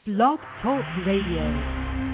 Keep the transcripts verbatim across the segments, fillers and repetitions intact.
Blog Talk Radio.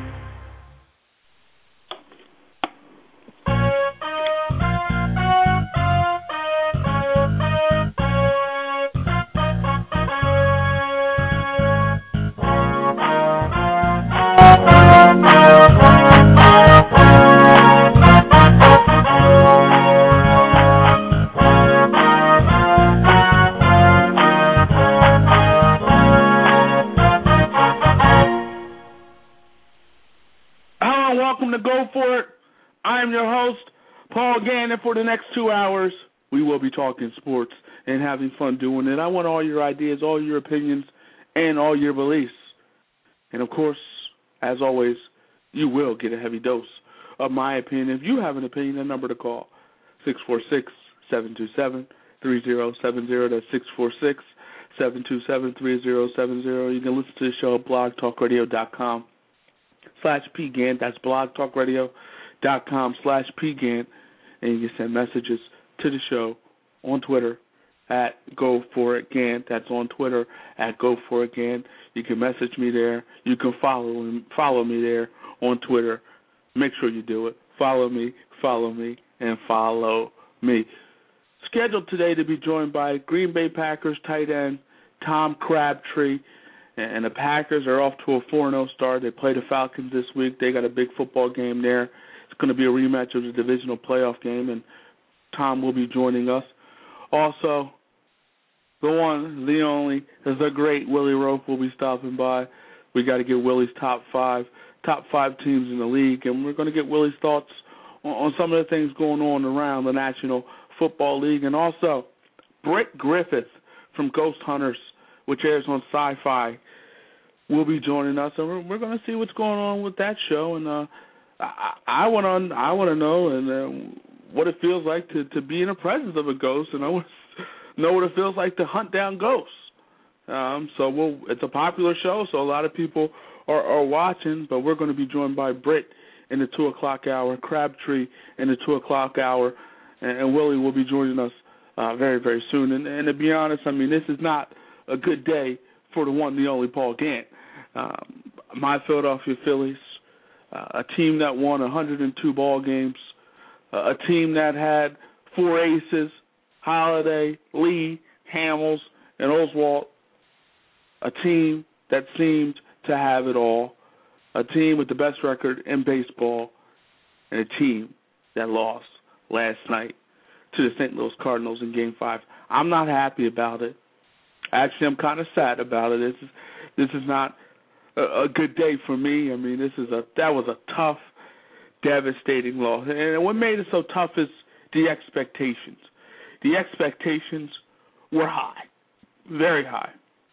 And for the next two hours, we will be talking sports and having fun doing it. I want all your ideas, all your opinions, and all your beliefs. And, of course, as always, you will get a heavy dose of my opinion. If you have an opinion, the number to call, six four six, seven two seven, three zero seven zero. That's six four six, seven two seven, three zero seven zero. You can listen to the show at blogtalkradio.com slash PGAN. That's blogtalkradio.com slash PGAN. And you can send messages to the show on Twitter at Go For It Gan. That's on Twitter at Go For It Gan. You can message me there. You can follow follow me there on Twitter. Make sure you do it. Follow me, follow me, and follow me. Scheduled today to be joined by Green Bay Packers tight end Tom Crabtree. And the Packers are off to a four and oh start. They play the Falcons this week. They got a big football game there. It's going to be a rematch of the divisional playoff game, and Tom will be joining us. Also, the one, the only, the great Willie Rope will be stopping by. We got to get Willie's top five, top five teams in the league, and we're going to get Willie's thoughts on, on some of the things going on around the National Football League. And also, Britt Griffith from Ghost Hunters, which airs on Sci-Fi, will be joining us, and we're, we're going to see what's going on with that show. And uh, I want to, I want to know and uh, what it feels like to, to be in the presence of a ghost, and I want to know what it feels like to hunt down ghosts. Um, so we'll, it's a popular show, so a lot of people are, are watching. But we're going to be joined by Britt in the two o'clock hour, Crabtree in the two o'clock hour, and, and Willie will be joining us uh, very, very soon. And, and to be honest, I mean, this is not a good day for the one, the only Paul Gant. Um, my Philadelphia Phillies. Uh, a team that won one hundred two ball games, uh, a team that had four aces, Holiday, Lee, Hamels, and Oswalt, a team that seemed to have it all, a team with the best record in baseball, and a team that lost last night to the Saint Louis Cardinals in Game five. I'm not happy about it. Actually, I'm kind of sad about it. This is, this is not a good day for me. I mean, this is a that was a tough, devastating loss. And what made it so tough is the expectations. The expectations were high, very high.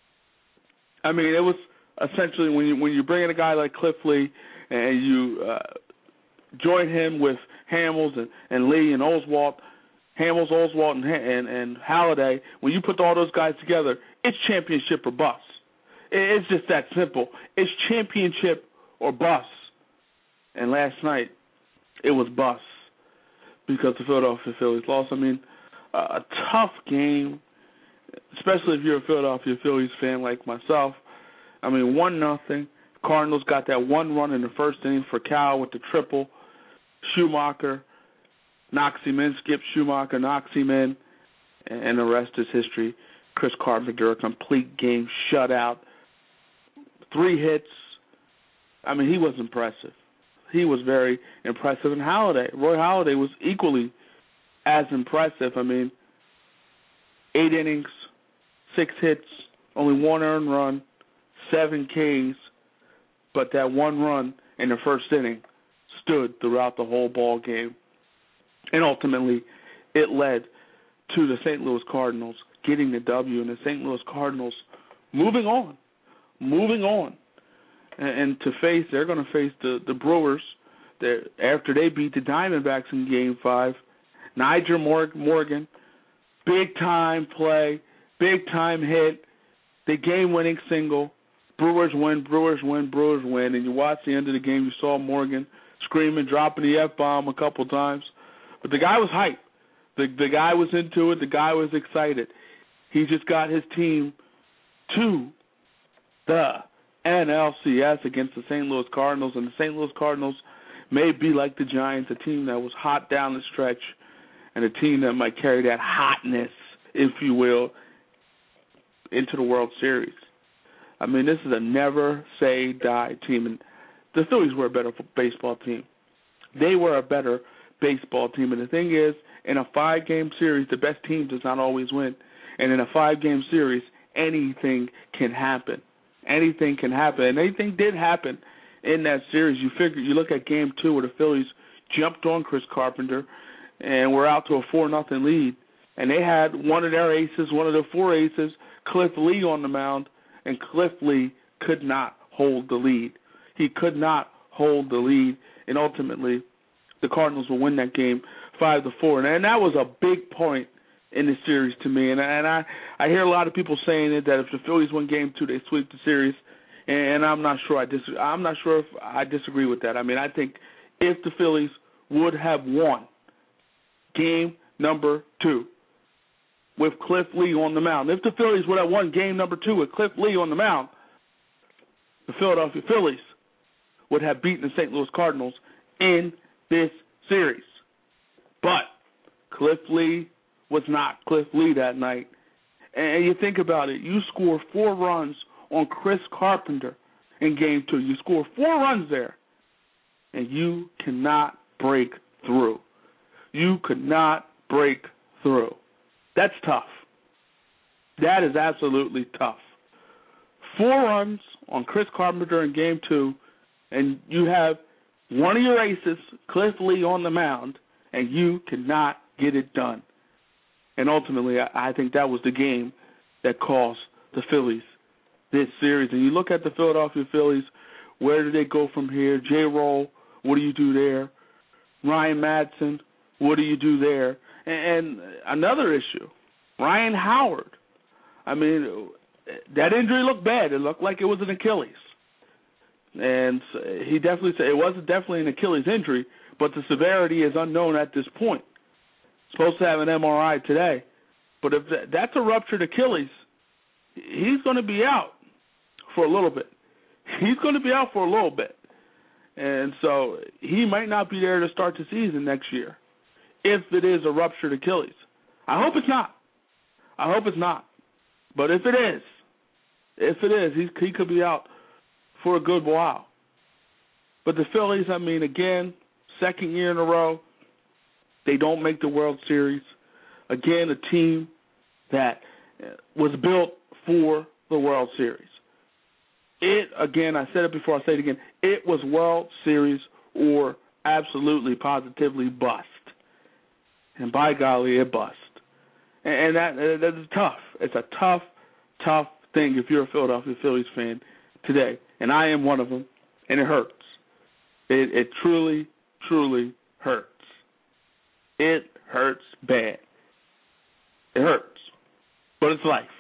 I mean, it was essentially when you when you bring in a guy like Cliff Lee and you uh, join him with Hamels and, and Lee and Oswalt, Hamels, Oswalt, and, and and Halladay. When you put all those guys together, it's championship or bust. It's just that simple. It's championship or bust. And last night, it was bust because the Philadelphia Phillies lost. I mean, uh, a tough game, especially if you're a Philadelphia Phillies fan like myself. I mean, one nothing. Cardinals got that one run in the first inning for Cal with the triple. Schumacher knocks him in, Skip Schumacher knocks him in, and the rest is history. Chris Carpenter, a complete game shutout. Three hits. I mean, he was impressive. He was very impressive. And Halladay, Roy Halladay was equally as impressive. I mean, eight innings, six hits, only one earned run, seven Ks, but that one run in the first inning stood throughout the whole ball game. And ultimately, it led to the Saint Louis Cardinals getting the W, and the Saint Louis Cardinals moving on. Moving on, and, and to face, they're going to face the, the Brewers after they beat the Diamondbacks in Game five. Nyjer Morgan, big-time play, big-time hit, the game-winning single. Brewers win, Brewers win, Brewers win. And you watch the end of the game, you saw Morgan screaming, dropping the F-bomb a couple times. But the guy was hyped. The, the guy was into it. The guy was excited. He just got his team to the N L C S against the Saint Louis Cardinals, and the Saint Louis Cardinals may be like the Giants, a team that was hot down the stretch and a team that might carry that hotness, if you will, into the World Series. I mean, this is a never-say-die team, and the Phillies were a better baseball team. They were a better baseball team, and the thing is, in a five-game series, the best team does not always win, and in a five-game series, anything can happen. Anything can happen, and anything did happen in that series. You figure, you look at Game Two where the Phillies jumped on Chris Carpenter, and were out to a four nothing lead, and they had one of their aces, one of their four aces, Cliff Lee on the mound, and Cliff Lee could not hold the lead. He could not hold the lead, and ultimately the Cardinals will win that game five to four, and, and that was a big point in the series to me. And, and I, I hear a lot of people saying it, that if the Phillies win Game Two, they sweep the series, and I'm not sure I dis- I'm not sure if I disagree with that. I mean, I think if the Phillies would have won Game Number Two with Cliff Lee on the mound, if the Phillies would have won Game Number Two with Cliff Lee on the mound, the Philadelphia Phillies would have beaten the Saint Louis Cardinals in this series. But Cliff Lee was not Cliff Lee that night. And you think about it, you score four runs on Chris Carpenter in Game Two. You score four runs there, and you cannot break through. You could not break through. That's tough. That is absolutely tough. Four runs on Chris Carpenter in Game Two, and you have one of your aces, Cliff Lee, on the mound, and you cannot get it done. And ultimately, I, I think that was the game that cost the Phillies this series. And you look at the Philadelphia Phillies, where do they go from here? J-Roll, what do you do there? Ryan Madson, what do you do there? And, and another issue, Ryan Howard. I mean, that injury looked bad. It looked like it was an Achilles. And he definitely said it wasn't definitely an Achilles injury, but the severity is unknown at this point. Supposed to have an M R I today. But if that, that's a ruptured Achilles, he's going to be out for a little bit. He's going to be out for a little bit. And so he might not be there to start the season next year if it is a ruptured Achilles. I hope it's not. I hope it's not. But if it is, if it is, he, he could be out for a good while. But the Phillies, I mean, again, second year in a row, they don't make the World Series. Again, a team that was built for the World Series. It, again, I said it before, I'll say it again, it was World Series or absolutely, positively bust. And by golly, it bust. And that, that is tough. It's a tough, tough thing if you're a Philadelphia Phillies fan today. And I am one of them, and it hurts. It, it truly, truly hurts. It hurts bad. It hurts. But it's life.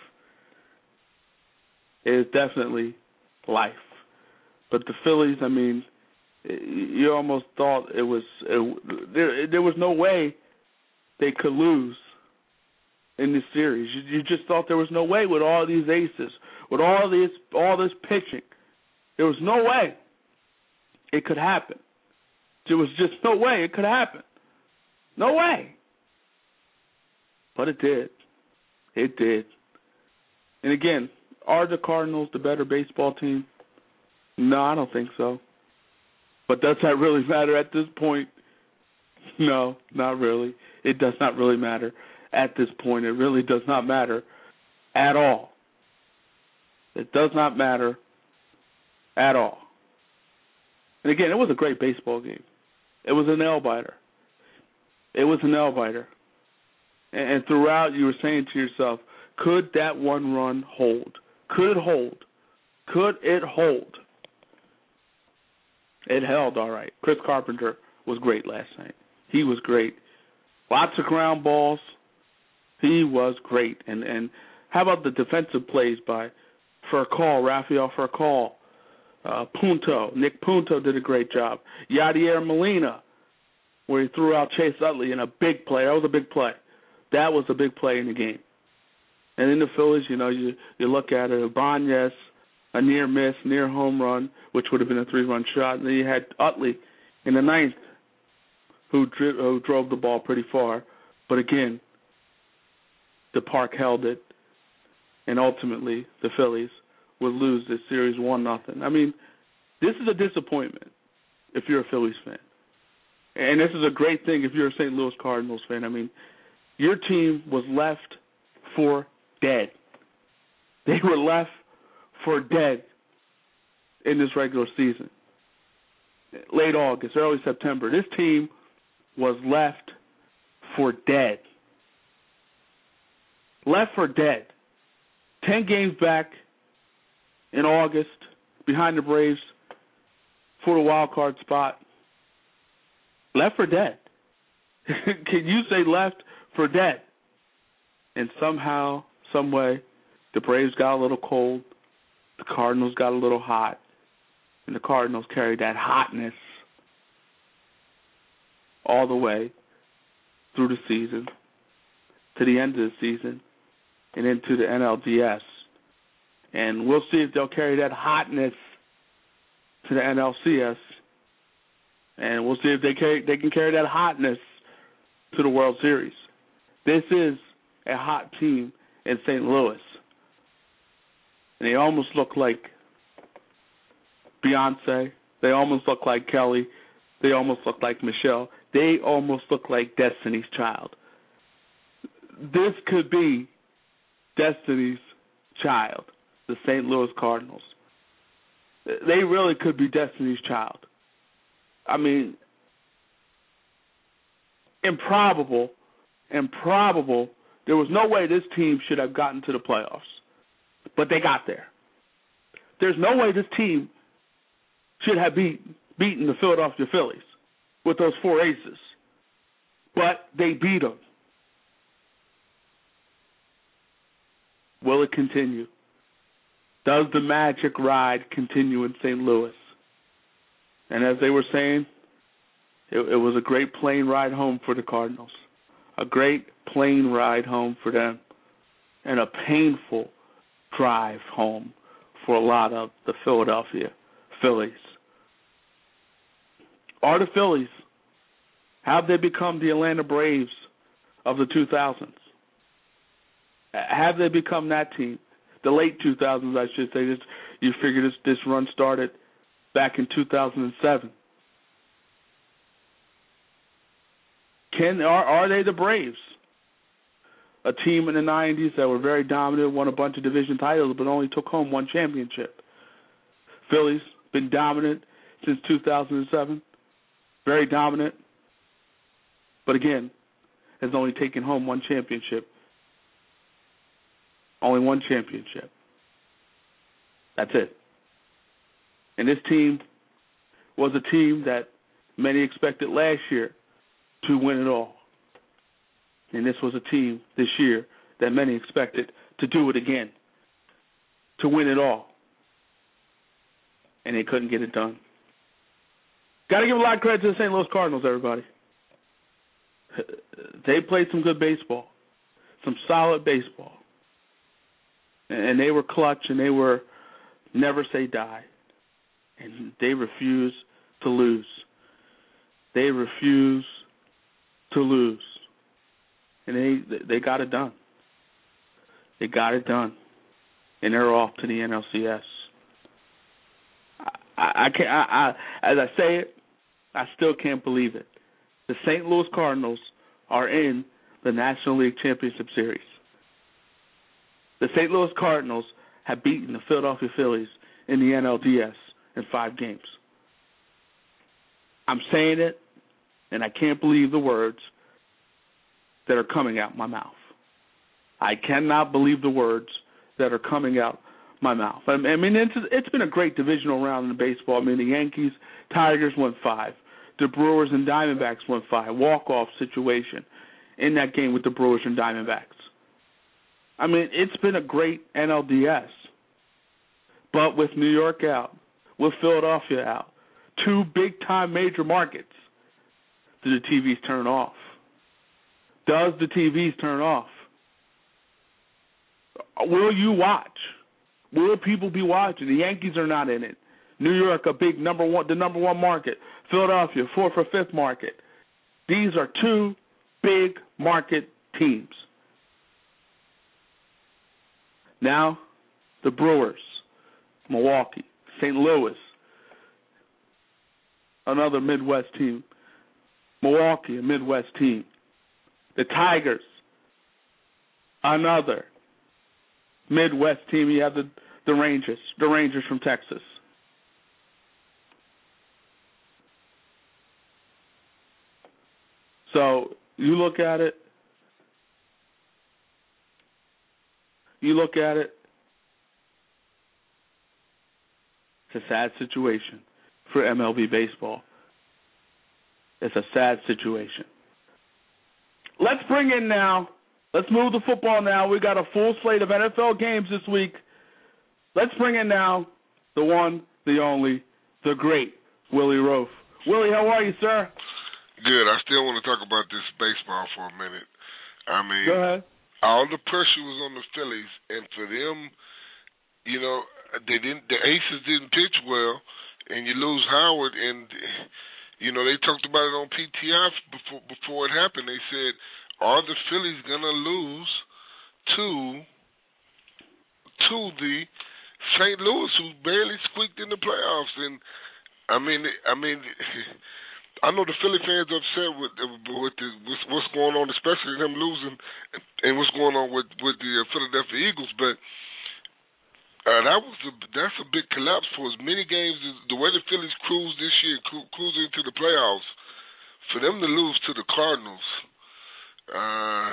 It is definitely life. But the Phillies, I mean, you almost thought it was, it, there, there was no way they could lose in this series. You, you just thought there was no way with all these aces, with all this, all this pitching. There was no way it could happen. There was just no way it could happen. No way. But it did. It did. And again, are the Cardinals the better baseball team? No, I don't think so. But does that really matter at this point? No, not really. It does not really matter at this point. It really does not matter at all. It does not matter at all. And again, it was a great baseball game. It was a nail-biter. It was a nail-biter. And, and throughout, you were saying to yourself, could that one run hold? Could it hold? Could it hold? It held all right. Chris Carpenter was great last night. He was great. Lots of ground balls. He was great. And and how about the defensive plays by Furcal, Rafael Furcal, uh, Punto. Nick Punto did a great job. Yadier Molina, where he threw out Chase Utley in a big play. That was a big play. That was a big play in the game. And in the Phillies, you know, you, you look at it, Ibanez, a near miss, near home run, which would have been a three-run shot. And then you had Utley in the ninth, who, dri- who drove the ball pretty far. But again, the park held it, and ultimately the Phillies would lose this series one nothing. I mean, this is a disappointment if you're a Phillies fan. And this is a great thing if you're a Saint Louis Cardinals fan. I mean, your team was left for dead. They were left for dead in this regular season. Late August, early September. This team was left for dead. Left for dead. Ten games back in August, behind the Braves for the wild card spot. Left for dead. Can you say left for dead? And somehow, some way, the Braves got a little cold, the Cardinals got a little hot, and the Cardinals carried that hotness all the way through the season, to the end of the season, and into the N L D S. And we'll see if they'll carry that hotness to the N L C S. And we'll see if they carry, they can carry that hotness to the World Series. This is a hot team in Saint Louis. And they almost look like Beyonce. They almost look like Kelly. They almost look like Michelle. They almost look like Destiny's Child. This could be Destiny's Child, the Saint Louis Cardinals. They really could be Destiny's Child. I mean, improbable, improbable. There was no way this team should have gotten to the playoffs, but they got there. There's no way this team should have beat, beaten the Philadelphia Phillies with those four aces, but they beat them. Will it continue? Does the magic ride continue in Saint Louis? And as they were saying, it, it was a great plane ride home for the Cardinals. A great plane ride home for them. And a painful drive home for a lot of the Philadelphia Phillies. Are the Phillies, have they become the Atlanta Braves of the two thousands? Have they become that team? The late two thousands, I should say. This, you figure this, this run started back in two thousand seven. Can are, are they the Braves? A team in the nineties that were very dominant, won a bunch of division titles, but only took home one championship. Phillies, been dominant since two thousand seven. Very dominant. But again, has only taken home one championship. Only one championship. That's it. And this team was a team that many expected last year to win it all. And this was a team this year that many expected to do it again, to win it all. And they couldn't get it done. Got to give a lot of credit to the Saint Louis Cardinals, everybody. They played some good baseball, some solid baseball. And they were clutch, and they were never say die. And they refuse to lose. They refuse to lose. And they they got it done. They got it done. And they're off to the N L C S. I, I can't. I, I, as I say it, I still can't believe it. The Saint Louis Cardinals are in the National League Championship Series. The Saint Louis Cardinals have beaten the Philadelphia Phillies in the N L D S in five games. I'm saying it, and I can't believe the words that are coming out my mouth. I cannot believe the words that are coming out my mouth. I mean, it's, it's been a great divisional round in baseball. I mean, the Yankees, Tigers won five. The Brewers and Diamondbacks won five. Walk-off situation in that game with the Brewers and Diamondbacks. I mean, it's been a great N L D S. But with New York out, with Philadelphia out, two big-time major markets, do the T Vs turn off? Does the T Vs turn off? Will you watch? Will people be watching? The Yankees are not in it. New York, a big number one, the number one market. Philadelphia, fourth or fifth market. These are two big market teams. Now, the Brewers, Milwaukee, Saint Louis, another Midwest team. Milwaukee, a Midwest team. The Tigers, another Midwest team. You have the, the Rangers, the Rangers from Texas. So you look at it, you look at it, it's a sad situation for M L B baseball. It's a sad situation. Let's bring in now, let's move to football now. We got a full slate of N F L games this week. Let's bring in now the one, the only, the great Willie Roaf. Willie, how are you, sir? Good. I still want to talk about this baseball for a minute. I mean, go ahead. All the pressure was on the Phillies, and for them, you know, they didn't. The Aces didn't pitch well, and you lose Howard, and you know they talked about it on P T I before before it happened. They said, "Are the Phillies gonna lose to to the Saint Louis, who barely squeaked in the playoffs?" And I mean, I mean. I know the Philly fans are upset with with, the, with what's going on, especially them losing, and what's going on with, with the Philadelphia Eagles. But uh, that was a, that's a big collapse for as many games as the way the Phillies cruised this year, cru- cruising into the playoffs. For them to lose to the Cardinals, uh,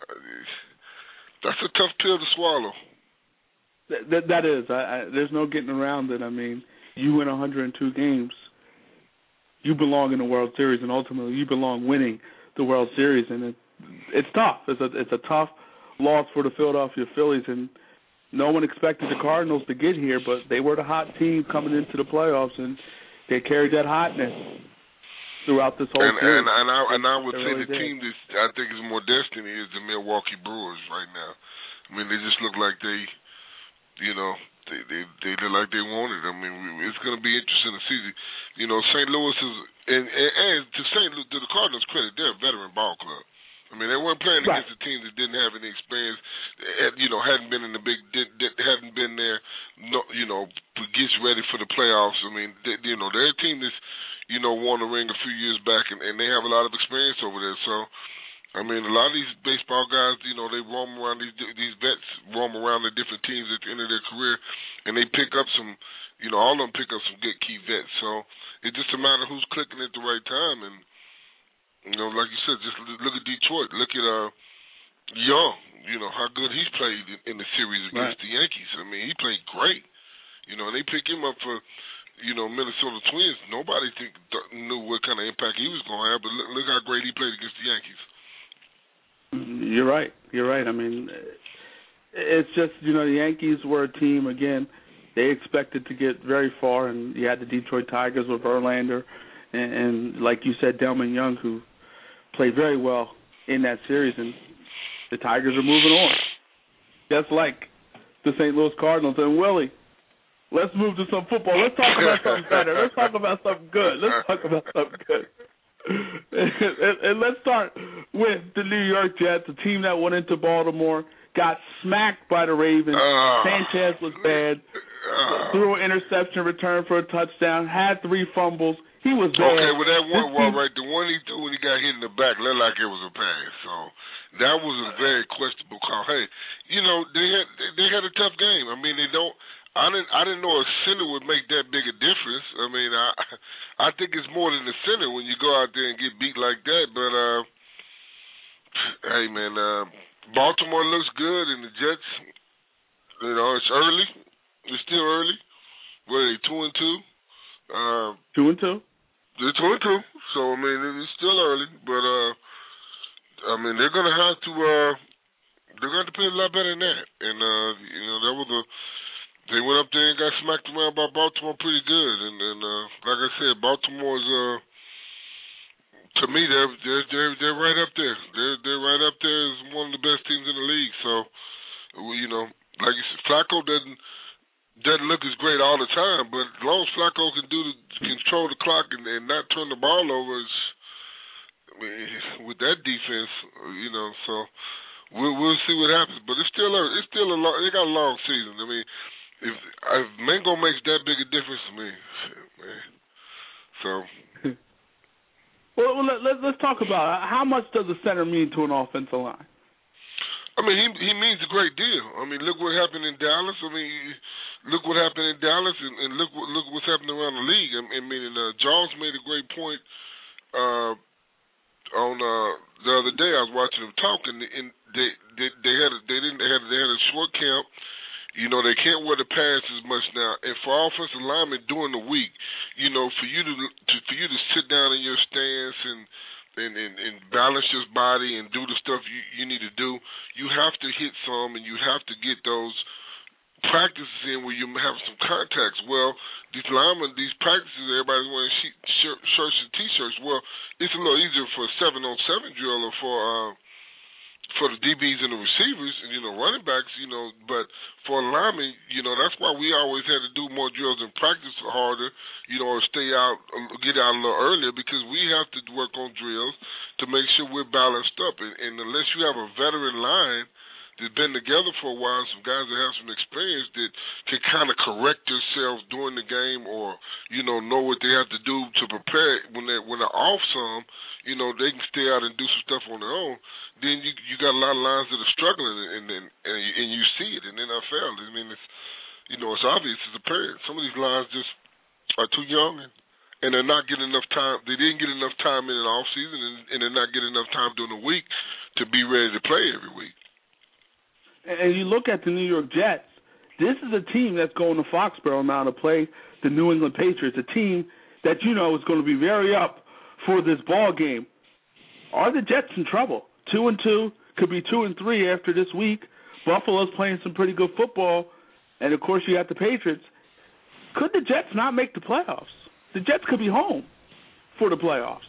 that's a tough pill to swallow. That, that, that is. I, I, there's no getting around it. I mean, you win one hundred two games. You belong in the World Series, and ultimately you belong winning the World Series, and it, it's tough. It's a it's a tough loss for the Philadelphia Phillies, and no one expected the Cardinals to get here, but they were the hot team coming into the playoffs, and they carried that hotness throughout this whole and, series. And, and, I, and I would they say really the did. team that I think is more destiny is the Milwaukee Brewers right now. I mean, they just look like they, you know, They, they they look like they want it. I mean, it's going to be interesting to see. You know, Saint Louis is, and, and, and to Saint Louis, to the Cardinals' credit, they're a veteran ball club. I mean, they weren't playing right. against a team that didn't have any experience, you know, hadn't been in the big, did, did, hadn't been there, no, you know, gets ready for the playoffs. I mean, they, you know, they're a team that's, you know, won a ring a few years back, and, and they have a lot of experience over there. So, I mean, a lot of these baseball guys, you know, they roam around, these these vets roam around the different teams at the end of their career, and they pick up some, you know, all of them pick up some good key vets. So it's just a matter of who's clicking at the right time. And, you know, like you said, just look at Detroit. Look at uh, Young, you know, how good he's played in, in the series against right. the Yankees. I mean, he played great. You know, and they pick him up for, you know, Minnesota Twins. Nobody think, knew what kind of impact he was going to have, but look, look how great he played against the Yankees. You're right. You're right. I mean, it's just, you know, the Yankees were a team, again, they expected to get very far, and you had the Detroit Tigers with Verlander, and, and like you said, Delman Young, who played very well in that series, and the Tigers are moving on, just like the Saint Louis Cardinals. And, Willie, let's move to some football. Let's talk about something better. Let's talk about something good. Let's talk about something good. and, and let's start with the New York Jets, a team that went into Baltimore, got smacked by the Ravens. Uh, Sanchez was bad, uh, threw an interception, returned for a touchdown, had three fumbles. He was bad. Okay, well, that one, well, right, the one he threw when he got hit in the back looked like it was a pass. So that was a very questionable call. Hey, you know, they had they, they had a tough game. I mean, they don't. I didn't. I didn't know a center would make that big a difference. I mean, I, I think it's more than the center when you go out there and get beat like that. But uh, hey, man, uh, Baltimore looks good, and the Jets. You know, it's early. It's still early. What are they? Two and two. Uh, two and two. They're two and two. So I mean, it's still early, but uh, I mean, they're gonna have to. Uh, they're gonna have to play a lot better than that. And uh, you know, that was a. They went up there and got smacked around by Baltimore pretty good, and, and uh, like I said, Baltimore's uh, to me they're they're they're they're right up there. They're they're right up there as one of the best teams in the league. So, you know, like you said, Flacco doesn't doesn't look as great all the time, but as long as Flacco can do the, control the clock and, and not turn the ball over, it's, I mean, with that defense, you know, so we'll we'll see what happens. But it's still a it's still a long, they got a long season. I mean, if if Mango makes that big a difference to me, shit, man. So. Well, let, let, let's talk about it. How much does a center mean to an offensive line? I mean, he he means a great deal. I mean, look what happened in Dallas. I mean, look what happened in Dallas, and, and look what look what's happening around the league. I mean, and, uh, Jones made a great point uh, on uh, the other day. I was watching them talk, and, and they, they they had a, they didn't they had they had a short camp. You know, they can't wear the pads as much now. And for offensive linemen during the week, you know, for you to, to for you to sit down in your stance and and, and and balance your body and do the stuff you, you need to do, you have to hit some and you have to get those practices in where you have some contacts. Well, these linemen, these practices, everybody's wearing sheet, shirt, shirts and T-shirts. Well, it's a little easier for a seven-on-seven drill or for uh, for the D Bs and the receivers, and, you know, running backs, you know, but for a lineman, you know, that's why we always had to do more drills and practice harder, you know, or stay out, get out a little earlier, because we have to work on drills to make sure we're balanced up. And, and unless you have a veteran line that's been together for a while, some guys that have some experience that can kind of correct themselves during the game, or, you know, know what they have to do to prepare when they when they're off some, you know, they can stay out and do some stuff on their own. Then you you got a lot of lines that are struggling, and and and, and you see it in the N F L. I mean, it's, you know, it's obvious as a parent. Some of these lines just are too young, and, and they're not getting enough time. They didn't get enough time in the off season, and, and they're not getting enough time during the week to be ready to play every week. And you look at the New York Jets, this is a team that's going to Foxborough now to play the New England Patriots, a team that you know is going to be very up for this ball game. Are the Jets in trouble? Two and two, could be two and three after this week. Buffalo's playing some pretty good football, and of course you got the Patriots. Could the Jets not make the playoffs? The Jets could be home for the playoffs.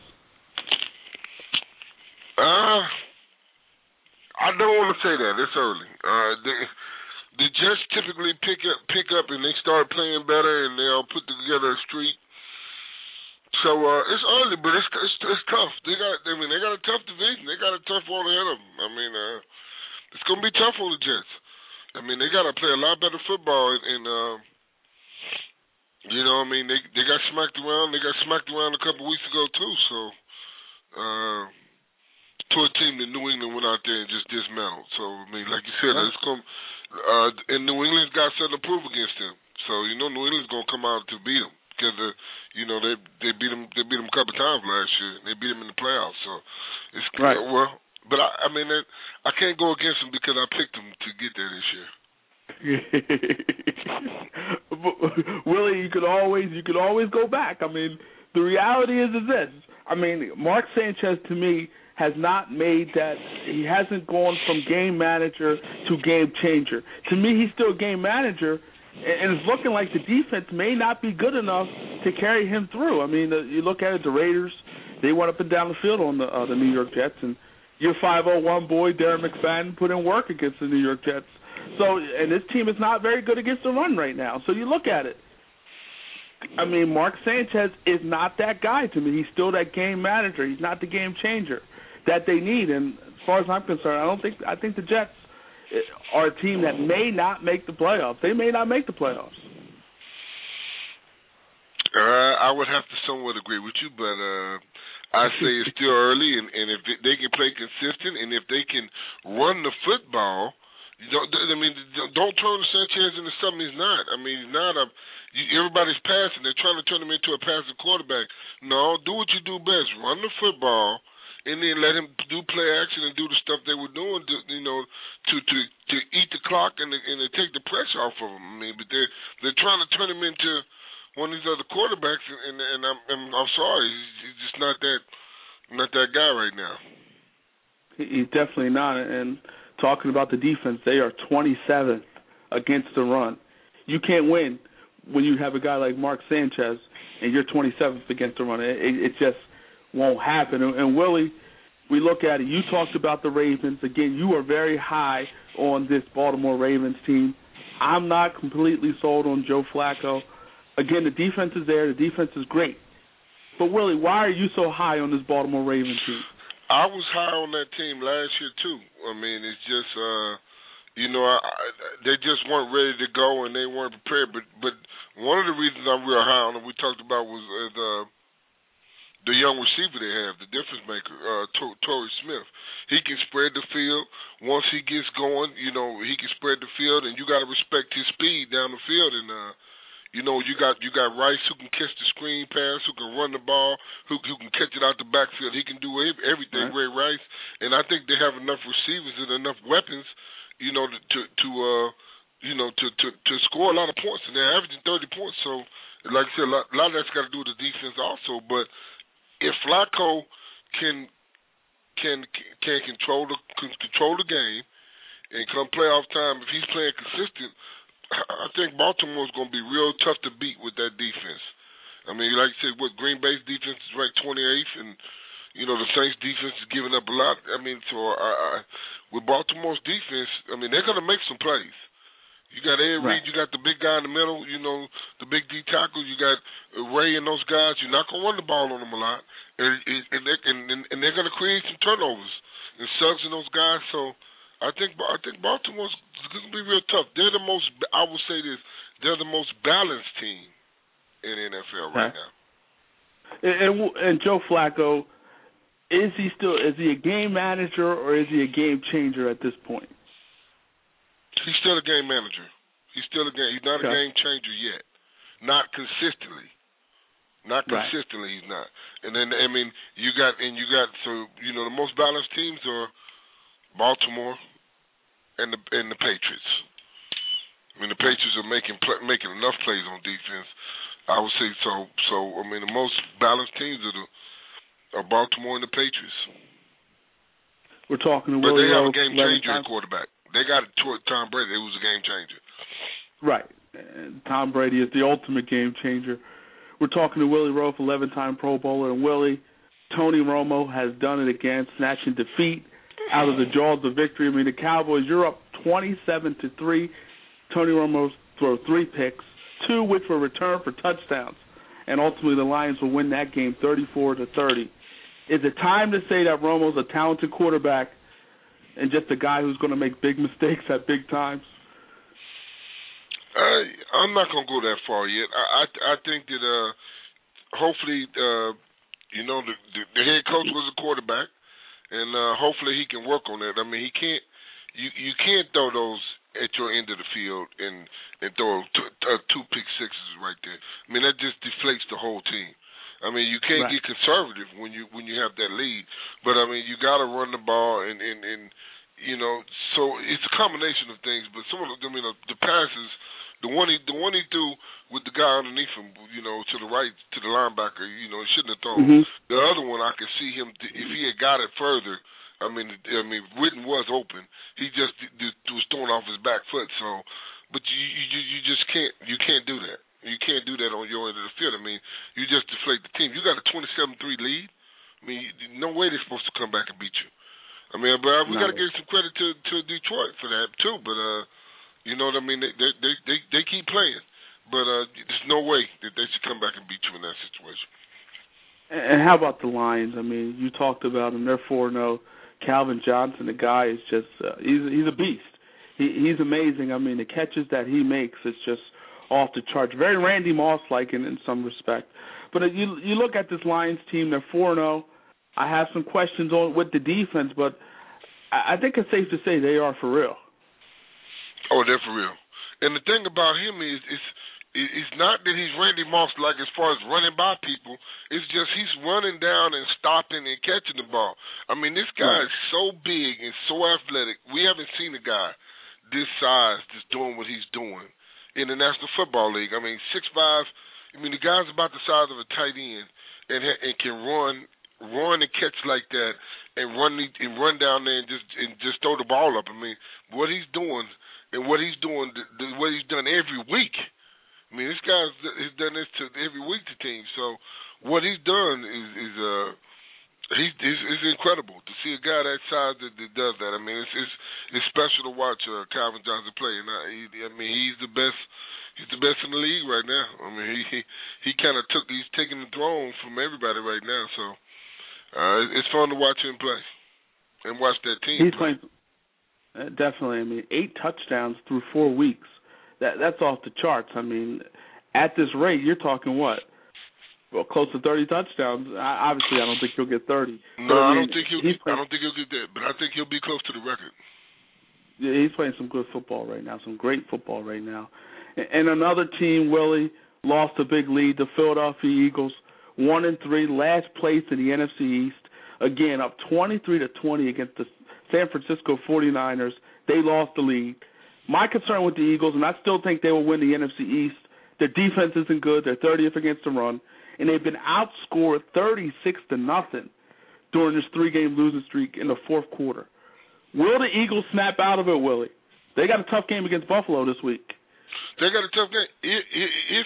Uh, I don't want to say that. It's early. Uh, the, the Jets typically pick up, pick up, and they start playing better, and they'll put together a streak. So uh, it's early, but it's, it's it's tough. They got, I mean, they got a tough division. They got a tough road ahead of them. I mean, uh, it's gonna be tough on the Jets. I mean, they got to play a lot better football, and, and uh, you know, I mean, they they got smacked around. They got smacked around a couple weeks ago too. So, uh, to a team that New England went out there and just dismantled. So, I mean, like you said, it's going. Uh, and New England's got something to prove against them. So, you know, New England's gonna come out to beat them. Because uh, you know they they beat them they beat them a couple times last year. They beat them in the playoffs, so it's right. Uh, well. But I, I mean, it, I can't go against them because I picked them to get there this year. Willie, you could always you could always go back. I mean, the reality is is this. I mean, Mark Sanchez to me has not made that. He hasn't gone from game manager to game changer. To me, he's still a game manager. And it's looking like the defense may not be good enough to carry him through. I mean, uh, you look at it, the Raiders, they went up and down the field on the uh, the New York Jets, and your five oh one boy, Darren McFadden, put in work against the New York Jets. So, and this team is not very good against the run right now. So you look at it. I mean, Mark Sanchez is not that guy to me. He's still that game manager. He's not the game changer that they need. And as far as I'm concerned, I don't think I think the Jets are a team that may not make the playoffs. They may not make the playoffs. Uh, I would have to somewhat agree with you, but uh, I say it's still early, and, and if they can play consistent, and if they can run the football, you don't, I mean, don't turn Sanchez into something he's not. I mean, he's not a. You, everybody's passing. They're trying to turn him into a passing quarterback. No, do what you do best. Run the football. And then let him do play action and do the stuff they were doing, to, you know, to, to to eat the clock and to, and to take the pressure off of him. I mean, but they're they're trying to turn him into one of these other quarterbacks, and and, and I'm and I'm sorry, he's, he's just not that not that guy right now. He's definitely not. And talking about the defense, they are twenty-seventh against the run. You can't win when you have a guy like Mark Sanchez and you're twenty-seventh against the run. It, it, it just won't happen. And, and Willie, we look at it. You talked about the Ravens. Again, you are very high on this Baltimore Ravens team. I'm not completely sold on Joe Flacco. Again, the defense is there. The defense is great. But, Willie, why are you so high on this Baltimore Ravens team? I was high on that team last year, too. I mean, it's just, uh, you know, I, I, they just weren't ready to go and they weren't prepared. But but one of the reasons I'm real high on them, we talked about, was uh, the, the young receiver they have, the difference maker, uh, Tor- Torrey Smith. He can spread the field. Once he gets going, you know, he can spread the field, and you got to respect his speed down the field. And, uh, you know, you got you got Rice who can catch the screen pass, who can run the ball, who, who can catch it out the backfield. He can do everything, right. Ray Rice. And I think they have enough receivers and enough weapons, you know, to, to, to uh, you know, to, to, to score a lot of points. And they're averaging thirty points. So, like I said, a lot, a lot of that's got to do with the defense also. But if Flacco can can can control the can control the game, and come playoff time, if he's playing consistent, I think Baltimore's going to be real tough to beat with that defense. I mean, like you said, what Green Bay's defense is ranked twenty-eighth, and you know the Saints' defense is giving up a lot. I mean, so I, I, with Baltimore's defense, I mean they're going to make some plays. You got Ed right. Reed, you got the big guy in the middle, you know, the big D tackle. You got Ray and those guys. You're not going to run the ball on them a lot, and and they're, and, and they're going to create some turnovers and subs in those guys. So I think I think Baltimore's going to be real tough. They're the most. I will say this: they're the most balanced team in the N F L right, right. now. And, and and Joe Flacco, is he still is he a game manager or is he a game changer at this point? He's still a game manager. He's still a game. He's not okay. a game changer yet. Not consistently. Not consistently. Right. He's not. And then I mean, you got and you got so you know the most balanced teams are Baltimore and the and the Patriots. I mean, the Patriots are making play, making enough plays on defense. I would say so. So I mean, the most balanced teams are the are Baltimore and the Patriots. We're talking to but Willie they have Rowe, a game changer at quarterback. They got Tom Brady, who's a game changer. Right. And Tom Brady is the ultimate game changer. We're talking to Willie Rowe, eleven-time Pro Bowler. And Willie, Tony Romo has done it again, snatching defeat out of the jaws of victory. I mean, the Cowboys, you're up twenty-seven to three. Tony Romo threw three picks, two which were returned for touchdowns. And ultimately the Lions will win that game thirty-four to thirty. Is it time to say that Romo's a talented quarterback and just a guy who's going to make big mistakes at big times? Uh, I'm not going to go that far yet. I I, I think that uh, hopefully, uh, you know, the, the, the head coach was a quarterback, and uh, hopefully he can work on that. I mean, he can't. You you can't throw those at your end of the field and and throw two, uh, two pick sixes right there. I mean, that just deflates the whole team. I mean, you can't right. get conservative when you when you have that lead, but I mean, you got to run the ball and, and and you know, so it's a combination of things. But some of the, I mean, the, the passes, the one he the one he threw with the guy underneath him, you know, to the right to the linebacker, you know, he shouldn't have thrown. Mm-hmm. The other one, I could see him if he had got it further. I mean, I mean, Witten was open. He just was throwing off his back foot. So, but you you you just can't you can't do that. You can't do that on your end of the field. I mean, you just deflate the team. You got a twenty-seven three lead. I mean, no way they're supposed to come back and beat you. I mean, but we got to give some credit to, to Detroit for that too. But uh, you know what I mean? They they they they, they keep playing, but uh, there's no way that they should come back and beat you in that situation. And how about the Lions? I mean, you talked about them. They're four and oh. Calvin Johnson, the guy is just uh, he's he's a beast. He he's amazing. I mean, the catches that he makes is just off the charts. Very Randy Moss-like in, in some respect. But uh, you you look at this Lions team, they're four and oh. I have some questions on with the defense, but I, I think it's safe to say they are for real. Oh, they're for real. And the thing about him is, is it's not that he's Randy Moss-like as far as running by people. It's just he's running down and stopping and catching the ball. I mean, this guy right. is so big and so athletic. We haven't seen a guy this size just doing what he's doing in the National Football League. I mean, six five. I mean, the guy's about the size of a tight end and and can run, run and catch like that, and run and run down there and just and just throw the ball up. I mean, what he's doing and what he's doing, the, the, what he's done every week. I mean, this guy's he's done this to every week to teams. So what he's done is, is uh, He's, he's, it's incredible to see a guy that size that, that does that. I mean, it's it's, it's special to watch uh, Calvin Johnson play. And I, he, I mean, he's the best. He's the best in the league right now. I mean, he he, he kind of took. He's taking the throne from everybody right now. So uh, it's fun to watch him play and watch that team. He's play. playing uh, definitely. I mean, eight touchdowns through four weeks. That that's off the charts. I mean, at this rate, you're talking what? Well, close to thirty touchdowns. I, obviously, I don't think he'll get thirty. No, but, I, I mean, don't think he'll. Get, I don't think he'll get that. But I think he'll be close to the record. Yeah, he's playing some good football right now. Some great football right now. And, and another team, Willie, lost a big lead. The Philadelphia Eagles, one and three, last place in the N F C East. Again, up twenty-three to twenty against the San Francisco forty-niners. They lost the lead. My concern with the Eagles, and I still think they will win the N F C East. Their defense isn't good. They're thirtieth against the run. And they've been outscored thirty-six to nothing during this three-game losing streak in the fourth quarter. Will the Eagles snap out of it, Willie? They got a tough game against Buffalo this week. They got a tough game. If if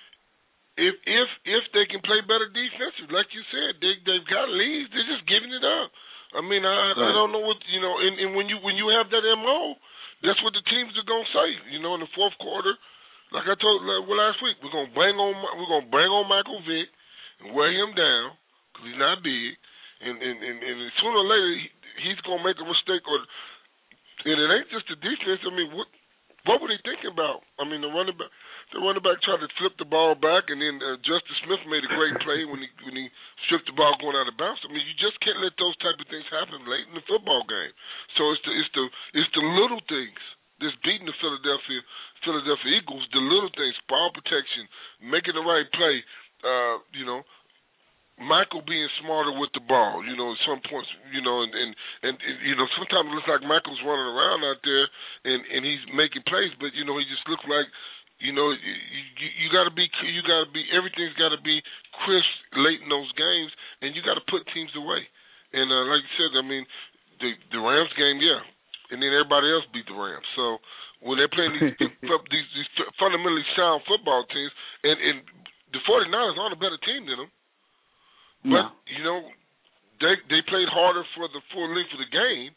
if if, if they can play better defensive, like you said, they they've got leads. They're just giving it up. I mean, I right. I don't know what you know. And, and when you when you have that M O, that's what the teams are gonna say. You know, in the fourth quarter. Like I told well, last week, we're gonna bring on we're gonna bring on Michael Vick and wear him down because he's not big, and and, and and sooner or later he, he's gonna make a mistake. Or and it ain't just the defense. I mean, what what were they thinking about? I mean, the running back the running back tried to flip the ball back, and then uh, Justice Smith made a great play when he when he stripped the ball going out of bounds. I mean, you just can't let those type of things happen late in the football game. So it's the it's the it's the little things. This beating the Philadelphia Philadelphia Eagles, the little things, ball protection, making the right play, uh, you know, Michael being smarter with the ball, you know, at some points, you know, and, and, and, and you know, sometimes it looks like Michael's running around out there and, and he's making plays, but, you know, he just looks like, you know, you, you, you got to be, you got to be, everything's got to be crisp late in those games, and you got to put teams away. And uh, like you said, I mean, the, the Rams game, yeah. And then everybody else beat the Rams. So when they're playing these, these, these fundamentally sound football teams, and, and the forty-niners aren't a better team than them, but, no. you know, they they played harder for the full length of the game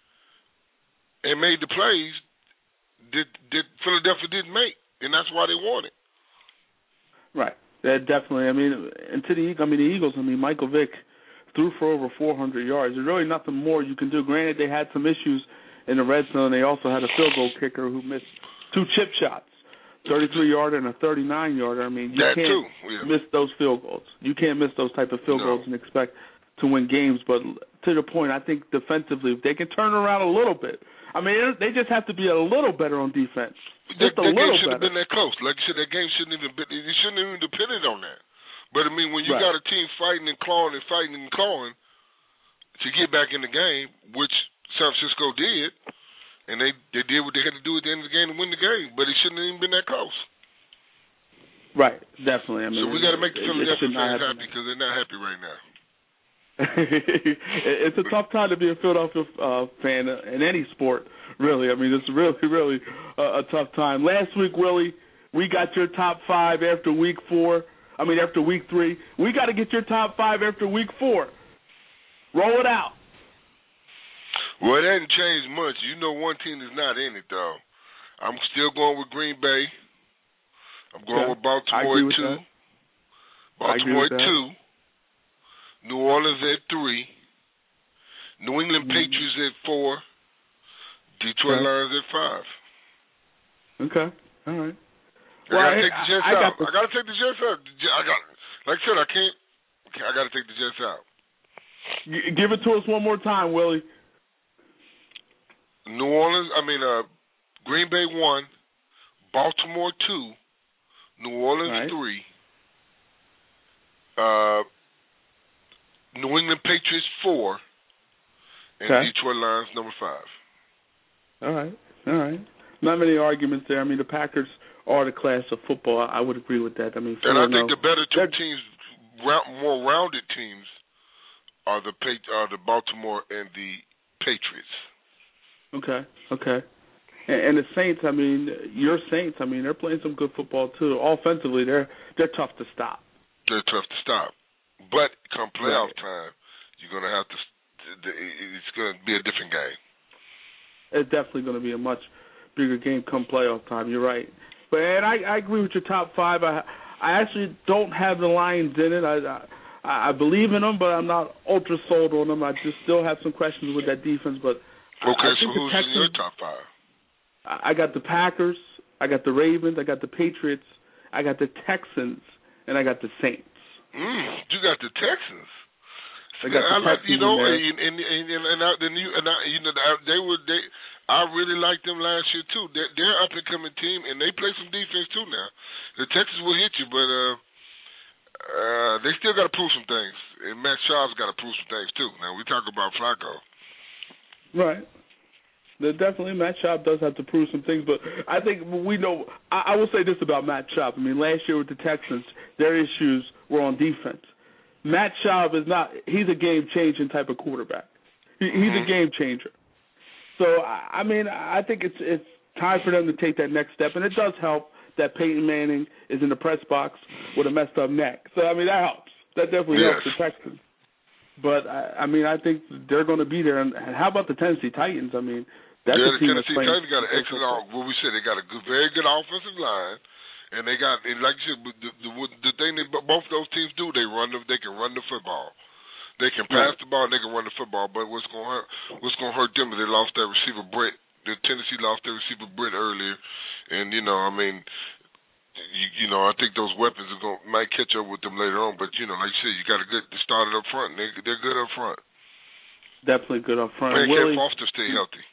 and made the plays that, that Philadelphia didn't make, and that's why they won it. Right. Yeah, definitely. I mean, and to the, I mean, the Eagles, I mean, Michael Vick threw for over four hundred yards. There's really nothing more you can do. Granted, they had some issues in the red zone. They also had a field goal kicker who missed two chip shots, thirty-three yarder and a thirty-nine yarder. I mean, you that can't too. Yeah. miss those field goals. You can't miss those type of field no. goals and expect to win games. But to the point, I think defensively, if they can turn around a little bit, I mean, they just have to be a little better on defense. Just that, a that little game shouldn't better. have been that close. Like you said, that game shouldn't even been. It shouldn't have even depended on that. But I mean, when you right. got a team fighting and clawing and fighting and clawing to get back in the game, which San Francisco did. And they, they did what they had to do at the end of the game to win the game, but it shouldn't have even been that close. Right, definitely. I mean, so we got to make the Philadelphia fans happy because they're not happy right now. It's a tough time to be a Philadelphia uh, fan in any sport, really. I mean, it's really, really uh, a tough time. Last week, Willie, we got your top five after week four. I mean, after week three. We got to get your top five after week four. Roll it out. Well, it hasn't changed much. You know one team is not in it, though. I'm still going with Green Bay. I'm going okay. with Baltimore at two. Baltimore at two. New Orleans at three. New England mm-hmm. Patriots at four. Detroit okay. Lions at five. Okay. All right. I well, gotta I, take the Jets I, I out. The... I gotta take the Jets out. I got, like I said, I can't. I gotta take the Jets out. Give it to us one more time, Willie. New Orleans, I mean, uh, Green Bay one, Baltimore two, New Orleans right. three, uh, New England Patriots four, and okay. Detroit Lions number five. All right, all right. Not many arguments there. I mean, the Packers are the class of football. I would agree with that. I mean, and I think the better two teams, more rounded teams, are the are the Baltimore and the Patriots. Okay, okay. And, and the Saints, I mean, your Saints, I mean, they're playing some good football too. Offensively, they're they're tough to stop. They're tough to stop. But come playoff right. time, you're going to have to. It's going to be a different game. It's definitely going to be a much bigger game come playoff time. You're right, but and I, I agree with your top five. I I actually don't have the Lions in it. I, I I believe in them, but I'm not ultra sold on them. I just still have some questions with that defense. But okay, I think so who's the Texans, in your top five? I got the Packers, I got the Ravens, I got the Patriots, I got the Texans, and I got the Saints. Mm, you got the Texans. I got the I like, Texans you know, in there. and and and, and, and, I, and, you, and I, you know, they were they. I really liked them last year too. They're, they're up and coming team, and they play some defense too now. The Texans will hit you, but uh, uh, they still got to prove some things. And Matt Schaub's got to prove some things too. Now we talk about Flacco. Right. They're definitely, Matt Schaub does have to prove some things, but I think we know. I, I will say this about Matt Schaub. I mean, last year with the Texans, their issues were on defense. Matt Schaub is not. He's a game-changing type of quarterback. He, he's Mm-hmm. a game changer. So I, I mean, I think it's it's time for them to take that next step, and it does help that Peyton Manning is in the press box with a messed up neck. So I mean, that helps. That definitely yes. helps the Texans. But I, I mean, I think they're going to be there. And how about the Tennessee Titans? I mean, that's yeah, a team the that's Tennessee playing. Titans got an excellent. What we said, they got a good, very good offensive line, and they got, and like you said, the, the, the thing that both those teams do, they run the, they can run the football. They can pass Right. the ball and they can run the football, but what's going to hurt? What's going to hurt them is they lost their receiver Britt. The Tennessee lost their receiver Britt earlier, and you know, I mean, you, you know, I think those weapons are going might catch up with them later on. But you know, like you said, you got to get started up front. They they're good up front. Definitely good up front. And Willie, Ken Foster stay healthy,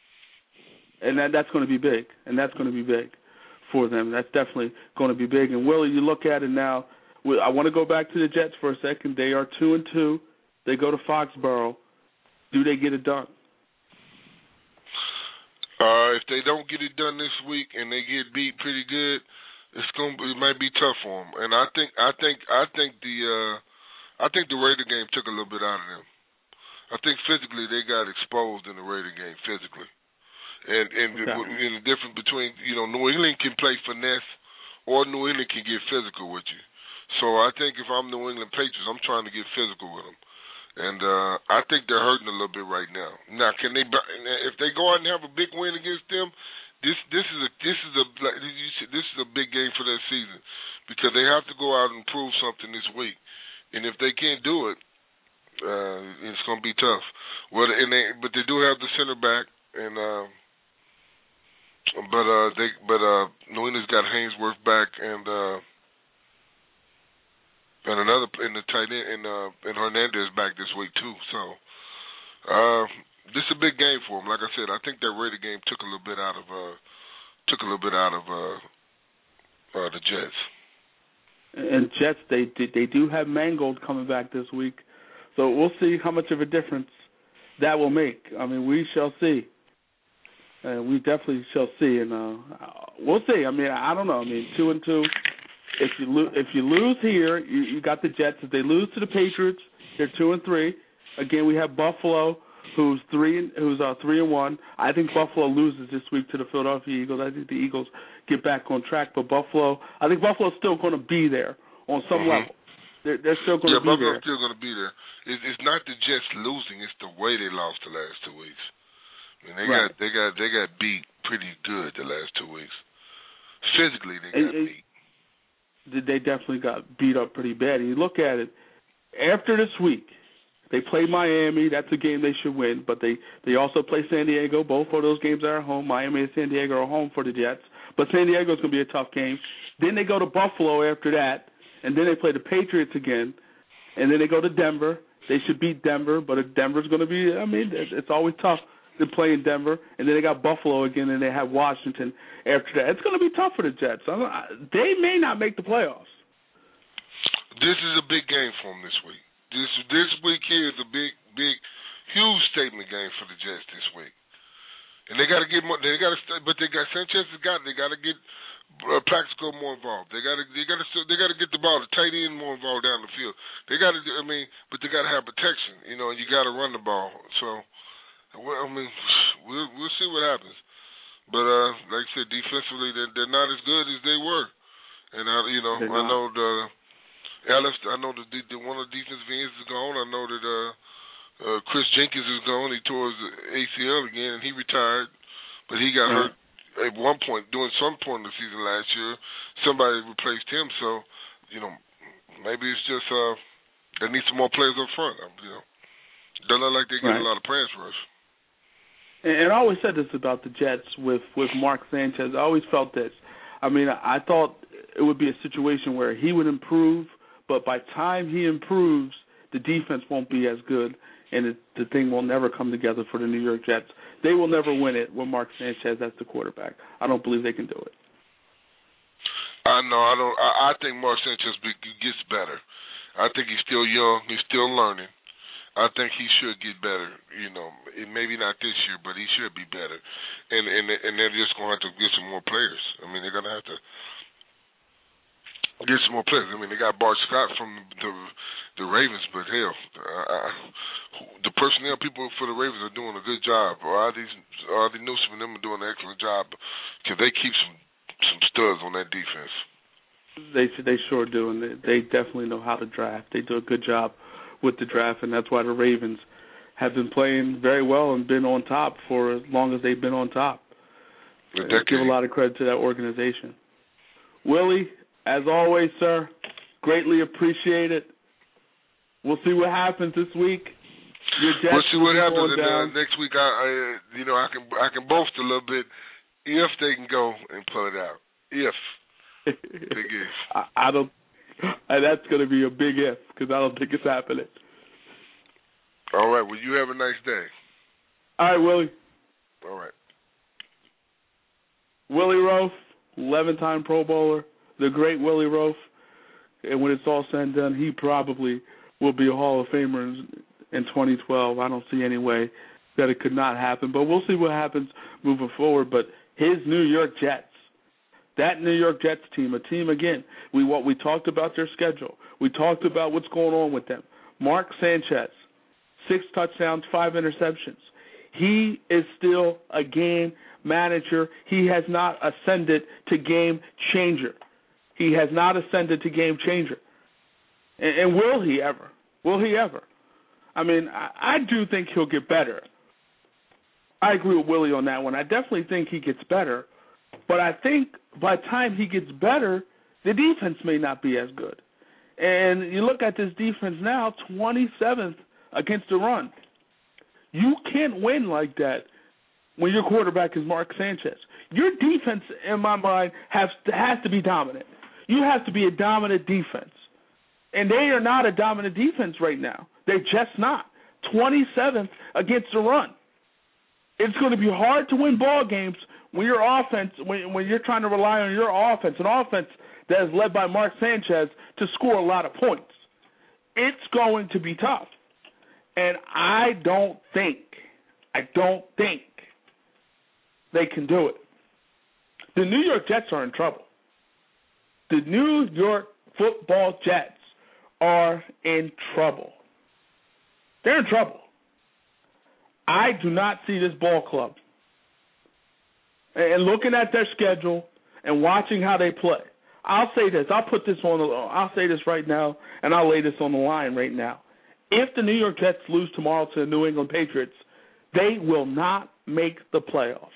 and that that's going to be big, and that's going to be big for them. That's definitely going to be big. And Willie, you look at it now. I want to go back to the Jets for a second. They are two and two. They go to Foxborough. Do they get it done? Uh, if they don't get it done this week and they get beat pretty good, it's going it might be tough for them. And I think I think I think the uh, I think the Raider game took a little bit out of them. I think physically they got exposed in the Raider game physically, and and okay. the, and the difference between you know New England can play finesse, or New England can get physical with you. So I think if I'm New England Patriots, I'm trying to get physical with them. And uh, I think they're hurting a little bit right now. Now, can they? If they go out and have a big win against them, this this is a this is a this is a big game for their season because they have to go out and prove something this week. And if they can't do it, uh, it's going to be tough. Well, and they but they do have the center back, and uh, but uh, they but uh, New England's got Hainsworth back and. Uh, And another in the tight end and uh, and Hernandez back this week too. So uh, this is a big game for him. Like I said, I think that Raider game took a little bit out of uh, took a little bit out of uh, uh, the Jets. And Jets, they they do have Mangold coming back this week, so we'll see how much of a difference that will make. I mean, we shall see. Uh, we definitely shall see, and uh, we'll see. I mean, I don't know. I mean, two and two. If you lo- if you lose here, you, you got the Jets. If they lose to the Patriots, they're two and three. Again, we have Buffalo, who's three and who's uh, three and one. I think Buffalo loses this week to the Philadelphia Eagles. I think the Eagles get back on track, but Buffalo, I think Buffalo's still going to be there on some mm-hmm. level. They're, they're still going to yeah, be Buffalo's there. still going to be there. It's, it's not the Jets losing; it's the way they lost the last two weeks. I mean, they right. got they got they got beat pretty good the last two weeks. Physically, they got and, beat. They definitely got beat up pretty bad. And you look at it, after this week, they play Miami. That's a game they should win. But they, they also play San Diego. Both of those games are at home. Miami and San Diego are home for the Jets. But San Diego's going to be a tough game. Then they go to Buffalo after that. And then they play the Patriots again. And then they go to Denver. They should beat Denver. But if Denver's going to be, I mean, it's always tough to play in Denver. And then they got Buffalo again, and they have Washington after that. It's going to be tough for the Jets. They may not make the playoffs. This is a big game for them this week. This this week here is a big, big, huge statement game for the Jets this week. And they got to get more. They got to, but they got Sanchez has got. They got to get uh, Plaxico more involved. They got to. They got to. They got to get the ball, the tight end, more involved down the field. They got to. I mean, but they got to have protection. You know, and you got to run the ball. So, well, I mean, we'll we'll see what happens. But uh, like I said, defensively, they're, they're not as good as they were. And I, you know, I know the Alice. I know the, the one of the defensive ends is gone. I know that uh, Uh, Chris Jenkins is gone. He tore his A C L again, and he retired. But he got right. hurt at one point, during some point in the season last year. Somebody replaced him, so, you know, maybe it's just uh, they need some more players up front. You know, doesn't look like they get right. a lot of pass rush. And, and I always said this about the Jets with, with Mark Sanchez. I always felt this. I mean, I, I thought it would be a situation where he would improve, but by the time he improves, the defense won't be as good, and it, the thing will never come together for the New York Jets. They will never win it with Mark Sanchez as the quarterback. I don't believe they can do it. I know. I don't. I, I think Mark Sanchez be, gets better. I think he's still young. He's still learning. I think he should get better. You know, it, maybe not this year, but he should be better. And and and they're just going to have to get some more players. I mean, they're going to have to get some more players. I mean, they got Bart Scott from the the Ravens, but hell, uh, the personnel people for the Ravens are doing a good job. All these, all the Newsom and them are doing an excellent job because they keep some some studs on that defense. They they sure do, and they, they definitely know how to draft. They do a good job with the draft, and that's why the Ravens have been playing very well and been on top for as long as they've been on top. I give a lot of credit to that organization. Willie, as always, sir, greatly appreciate it. We'll see what happens this week. Your Jets we'll see what happens and, uh, next week. I, I, you know, I can I can boast a little bit if they can go and pull it out. If big if. I, I don't. And that's going to be a big if because I don't think it's happening. All right. Well, you have a nice day. All right, Willie. All right. Willie Roaf, eleven-time Pro Bowler, the great Willie Roaf. And when it's all said and done, he probably will be a Hall of Famer in, in twenty twelve. I don't see any way that it could not happen. But we'll see what happens moving forward. But his New York Jets, that New York Jets team, a team, again, we what we talked about their schedule. We talked about what's going on with them. Mark Sanchez, six touchdowns, five interceptions. He is still a game manager. He has not ascended to game changer. He has not ascended to game changer. And, and will he ever? Will he ever? I mean, I, I do think he'll get better. I agree with Willie on that one. I definitely think he gets better. But I think by the time he gets better, the defense may not be as good. And you look at this defense now, twenty-seventh against the run. You can't win like that when your quarterback is Mark Sanchez. Your defense, in my mind, has to, has to be dominant. You have to be a dominant defense. And they are not a dominant defense right now. They're just not. twenty-seventh against the run. It's going to be hard to win ball games when your offense, when, when you're trying to rely on your offense, an offense that is led by Mark Sanchez, to score a lot of points. It's going to be tough. And I don't think, I don't think they can do it. The New York Jets are in trouble. The New York football Jets are in trouble. They're in trouble. I do not see this ball club. And looking at their schedule and watching how they play, I'll say this. I'll put this on. The, I'll say this right now, and I'll lay this on the line right now. If the New York Jets lose tomorrow to the New England Patriots, they will not make the playoffs.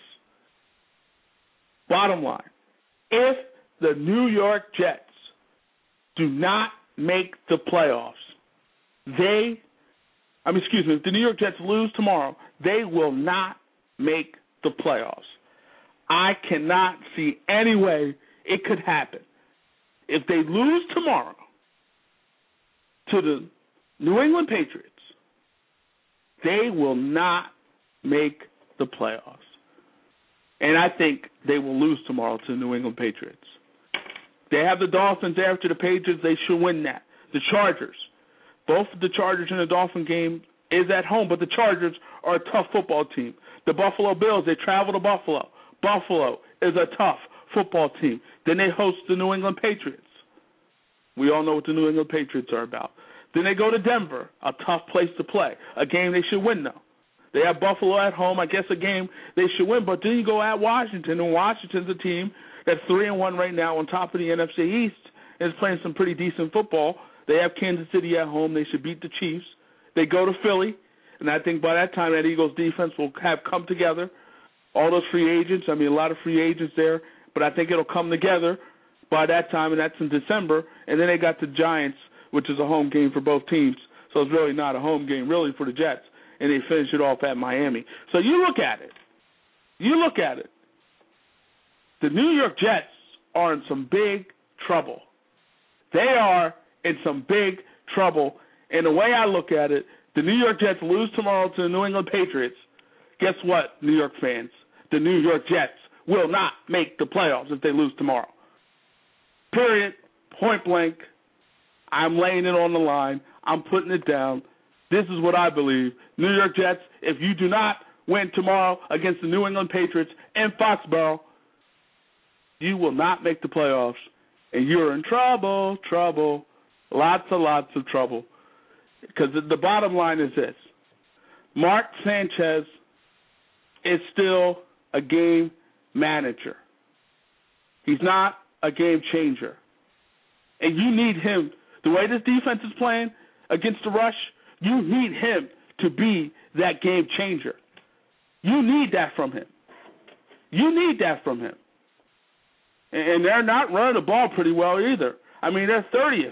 Bottom line, if the New York Jets do not make the playoffs, they, I mean, excuse me, if the New York Jets lose tomorrow, they will not make the playoffs. I cannot see any way it could happen. If they lose tomorrow to the New England Patriots, they will not make the playoffs. And I think they will lose tomorrow to the New England Patriots. They have the Dolphins after the Patriots. They should win that. The Chargers. Both the Chargers and the Dolphin game is at home, but the Chargers are a tough football team. The Buffalo Bills, they travel to Buffalo. Buffalo is a tough football team. Then they host the New England Patriots. We all know what the New England Patriots are about. Then they go to Denver, a tough place to play, a game they should win, though. They have Buffalo at home, I guess a game they should win. But then you go at Washington, and Washington's a team that's three and one right now on top of the N F C East and is playing some pretty decent football. They have Kansas City at home. They should beat the Chiefs. They go to Philly, And I think by that time that Eagles defense will have come together. All those free agents, I mean, a lot of free agents there, but I think it'll come together by that time, and that's in December. And then they got the Giants, which is a home game for both teams. So it's really not a home game, really, for the Jets. And they finish it off at Miami. So you look at it. You look at it. The New York Jets are in some big trouble. They are in some big trouble. And the way I look at it, the New York Jets lose tomorrow to the New England Patriots. Guess what, New York fans? The New York Jets will not make the playoffs if they lose tomorrow. Period. Point blank. I'm laying it on the line. I'm putting it down. This is what I believe. New York Jets, if you do not win tomorrow against the New England Patriots in Foxborough, you will not make the playoffs, and you're in trouble, trouble, lots and lots of trouble. Because the bottom line is this. Mark Sanchez is still a game manager. He's not a game changer. And you need him. The way this defense is playing against the rush, you need him to be that game changer. You need that from him. You need that from him. And they're not running the ball pretty well either. I mean, they're thirtieth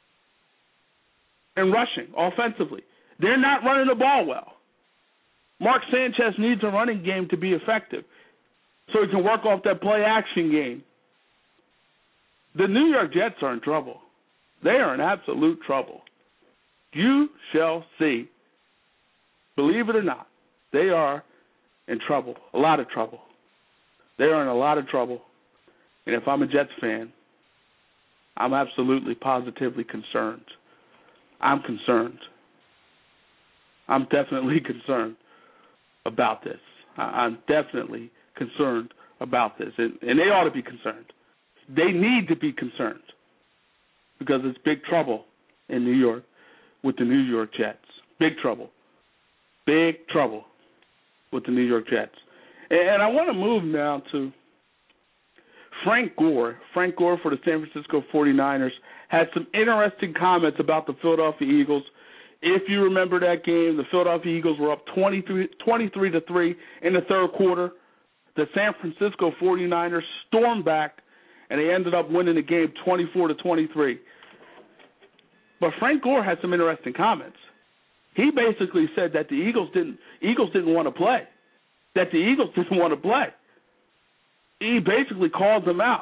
in rushing offensively. They're not running the ball well. Mark Sanchez needs a running game to be effective so he can work off that play-action game. The New York Jets are in trouble. They are in absolute trouble. You shall see. Believe it or not, they are in trouble, a lot of trouble. They are in a lot of trouble. And if I'm a Jets fan, I'm absolutely, positively concerned. I'm concerned. I'm definitely concerned about this. I'm definitely concerned about this. And, and they ought to be concerned. They need to be concerned because it's big trouble in New York with the New York Jets. Big trouble. Big trouble with the New York Jets. And I want to move now to Frank Gore. Frank Gore for the San Francisco forty-niners had some interesting comments about the Philadelphia Eagles. If you remember that game, the Philadelphia Eagles were up twenty-three, twenty-three to three in the third quarter. The San Francisco forty-niners stormed back, and they ended up winning the game twenty-four to twenty-three. But Frank Gore had some interesting comments. He basically said that the Eagles didn't Eagles didn't want to play, that the Eagles didn't want to play. He basically called them out.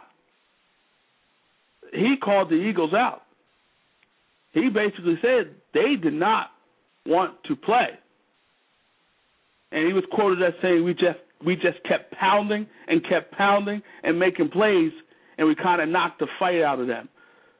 He called the Eagles out. He basically said they did not want to play. And he was quoted as saying, we just we just kept pounding and kept pounding and making plays, and we kind of knocked the fight out of them.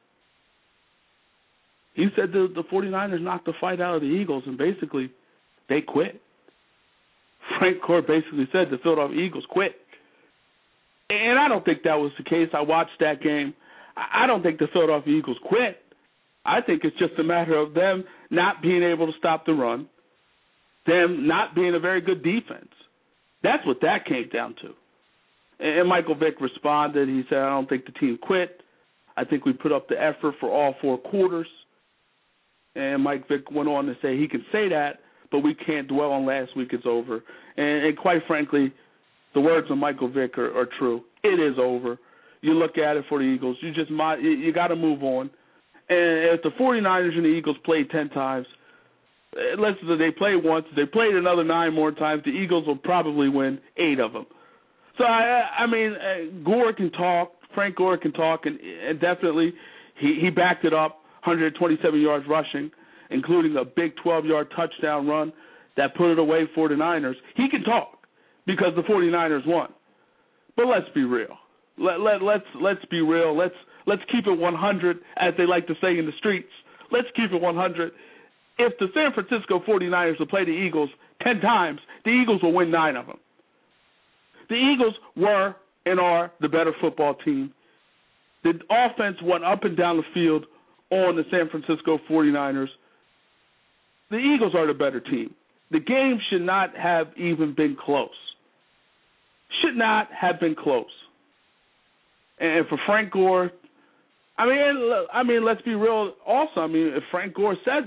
He said the, the forty-niners knocked the fight out of the Eagles, and basically they quit. Frank Gore basically said the Philadelphia Eagles quit. And I don't think that was the case. I watched that game. I don't think the Philadelphia Eagles quit. I think it's just a matter of them not being able to stop the run, them not being a very good defense. That's what that came down to. And Michael Vick responded. He said, I don't think the team quit. I think we put up the effort for all four quarters. And Mike Vick went on to say he can say that, but we can't dwell on last week. It's over. And, and quite frankly, the words of Michael Vick are, are true. It is over. You look at it for the Eagles. You just you, you got to move on. And if the forty-niners and the Eagles played ten times, let's say they played once, they played another nine more times, the Eagles will probably win eight of them. So, I, I mean, uh, Gore can talk, Frank Gore can talk, and, and definitely he, he backed it up, one hundred twenty-seven yards rushing, including a big twelve-yard touchdown run that put it away for the Niners. He can talk because the forty-niners won. But let's be real. Let, let, let's let's be real. Let's let's keep it one hundred, as they like to say in the streets. Let's keep it one hundred. If the San Francisco forty-niners will play the Eagles ten times, the Eagles will win nine of them. The Eagles were and are the better football team. The offense went up and down the field on the San Francisco forty-niners. The Eagles are the better team. The game should not have even been close. Should not have been close. And for Frank Gore, I mean, I mean, let's be real also. I mean, if Frank Gore says it,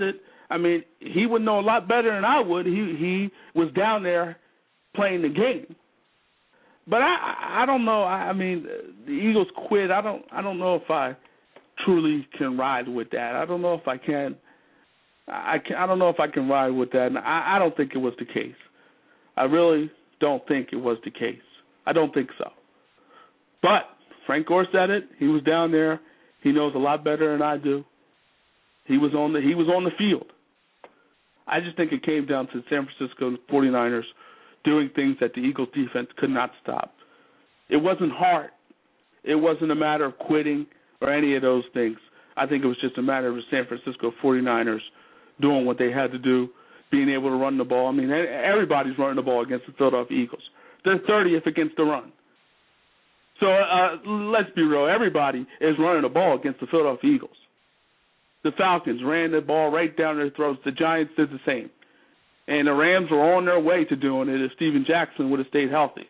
I mean, he would know a lot better than I would. He he was down there playing the game. But I I don't know. I, I mean, the Eagles quit. I don't I don't know if I truly can ride with that. I don't know if I can. I can. I don't know if I can ride with that. And I, I don't think it was the case. I really don't think it was the case. I don't think so. But Frank Gore said it. He was down there. He knows a lot better than I do. He was on the he was on the field. I just think it came down to the San Francisco forty-niners doing things that the Eagles defense could not stop. It wasn't hard. It wasn't a matter of quitting or any of those things. I think it was just a matter of the San Francisco forty-niners doing what they had to do, being able to run the ball. I mean, everybody's running the ball against the Philadelphia Eagles. They're thirtieth against the run. So uh, let's be real. Everybody is running the ball against the Philadelphia Eagles. The Falcons ran the ball right down their throats. The Giants did the same. And the Rams were on their way to doing it if Steven Jackson would have stayed healthy.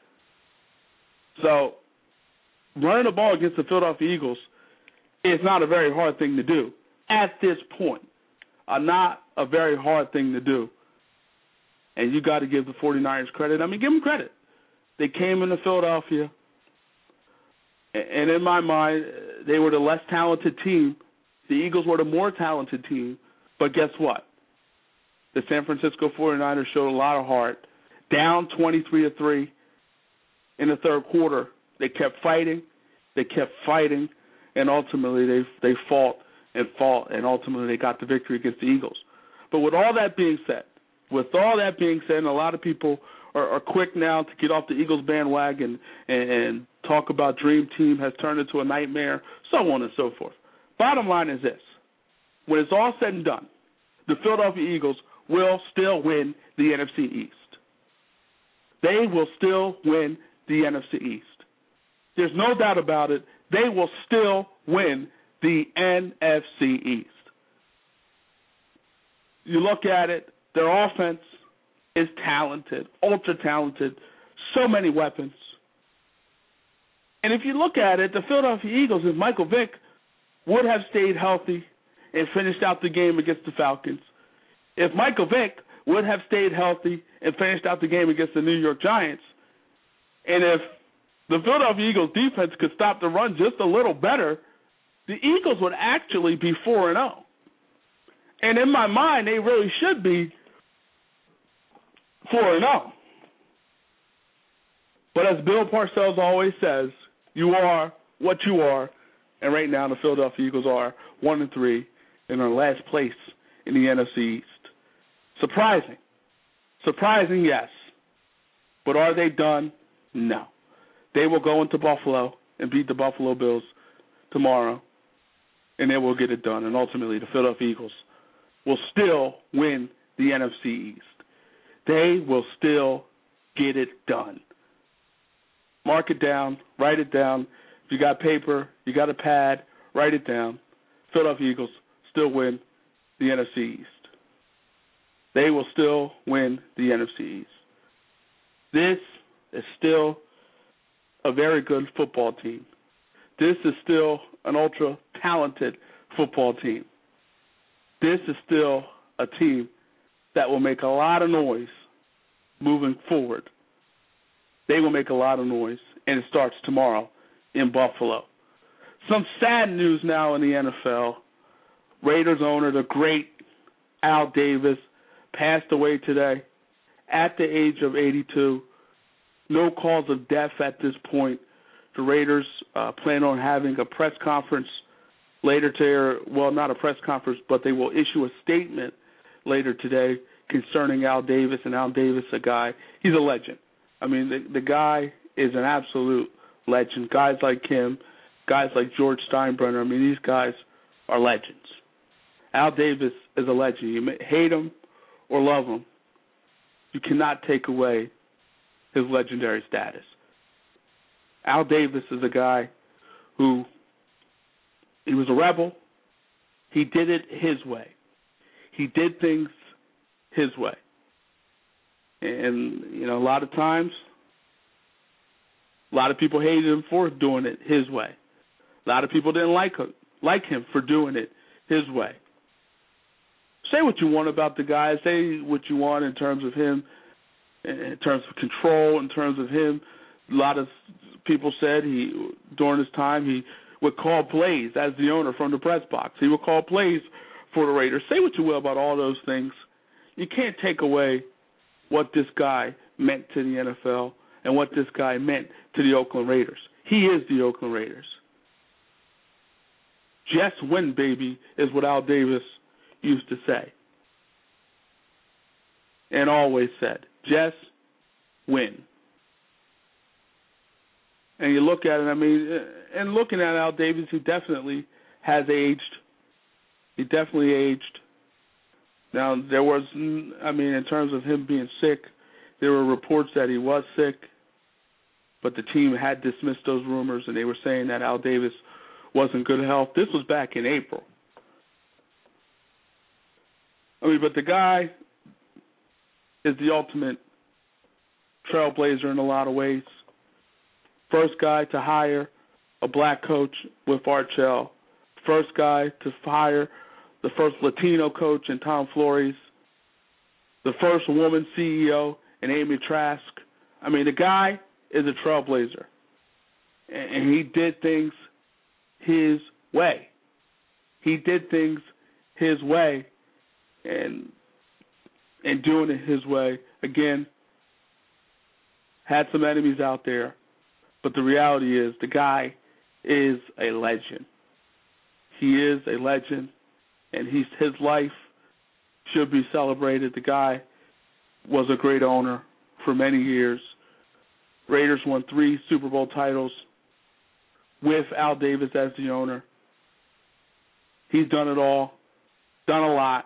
So running the ball against the Philadelphia Eagles is not a very hard thing to do at this point. Uh, not a very hard thing to do. And you got to give the forty-niners credit. I mean, give them credit. They came into Philadelphia, and in my mind, they were the less talented team. The Eagles were the more talented team. But guess what? The San Francisco forty-niners showed a lot of heart. Down twenty-three to three in the third quarter, they kept fighting. They kept fighting, and ultimately they they fought and fought, and ultimately they got the victory against the Eagles. But with all that being said, with all that being said, and a lot of people are, are quick now to get off the Eagles bandwagon and, and talk about Dream Team has turned into a nightmare, so on and so forth. Bottom line is this. When it's all said and done, the Philadelphia Eagles will still win the N F C East. They will still win the N F C East. There's no doubt about it. They will still win the N F C East. You look at it, their offense is talented, ultra-talented, so many weapons. And if you look at it, the Philadelphia Eagles, if Michael Vick would have stayed healthy and finished out the game against the Falcons, if Michael Vick would have stayed healthy and finished out the game against the New York Giants, and if the Philadelphia Eagles defense could stop the run just a little better, the Eagles would actually be four and oh. And in my mind, they really should be four and oh. But as Bill Parcells always says, you are what you are, and right now the Philadelphia Eagles are one and three and are last place in the N F C East. Surprising. Surprising, yes. But are they done? No. They will go into Buffalo and beat the Buffalo Bills tomorrow, and they will get it done. And ultimately, the Philadelphia Eagles will still win the N F C East. They will still get it done. Mark it down. Write it down. If you got paper, you got a pad, write it down. Philadelphia Eagles still win the N F C East. They will still win the N F C East. This is still a very good football team. This is still an ultra-talented football team. This is still a team that will make a lot of noise moving forward. They will make a lot of noise, and it starts tomorrow in Buffalo. Some sad news now in the N F L. Raiders owner, the great Al Davis, passed away today at the age of eighty-two. No cause of death at this point. The Raiders uh, plan on having a press conference later today. Well, not a press conference, but they will issue a statement later today concerning Al Davis. And Al Davis, a guy, he's a legend. I mean, the, the guy is an absolute legend. Guys like him, guys like George Steinbrenner, I mean, these guys are legends. Al Davis is a legend. You may hate him or love him, you cannot take away his legendary status. Al Davis is a guy who, he was a rebel. He did it his way. He did things his way. And, you know, a lot of times, a lot of people hated him for doing it his way. A lot of people didn't like him, like him for doing it his way. say what you want about the guy. Say what you want in terms of him, in terms of control, in terms of him. A lot of people said he during his time he would call plays as the owner from the press box. He would call plays for the Raiders. Say what you will about all those things. You can't take away what this guy meant to the N F L and what this guy meant to the Oakland Raiders. He is the Oakland Raiders. Just win, baby, is what Al Davis used to say and always said. Just win. And you look at it, I mean, and looking at Al Davis, he definitely has aged. He definitely aged. Now, there was, I mean, in terms of him being sick, there were reports that he was sick, but the team had dismissed those rumors, and they were saying that Al Davis wasn't in good health. This was back in April. I mean, but the guy is the ultimate trailblazer in a lot of ways. First guy to hire a black coach with Art Shell. First guy to hire the first Latino coach in Tom Flores. The first woman C E O in Amy Trask. I mean, the guy is a trailblazer. And he did things his way. He did things his way. And in doing it his way, again, had some enemies out there. But the reality is the guy is a legend. He is a legend, and he's, his life should be celebrated. The guy was a great owner for many years. Raiders won three Super Bowl titles with Al Davis as the owner. He's done it all, done a lot.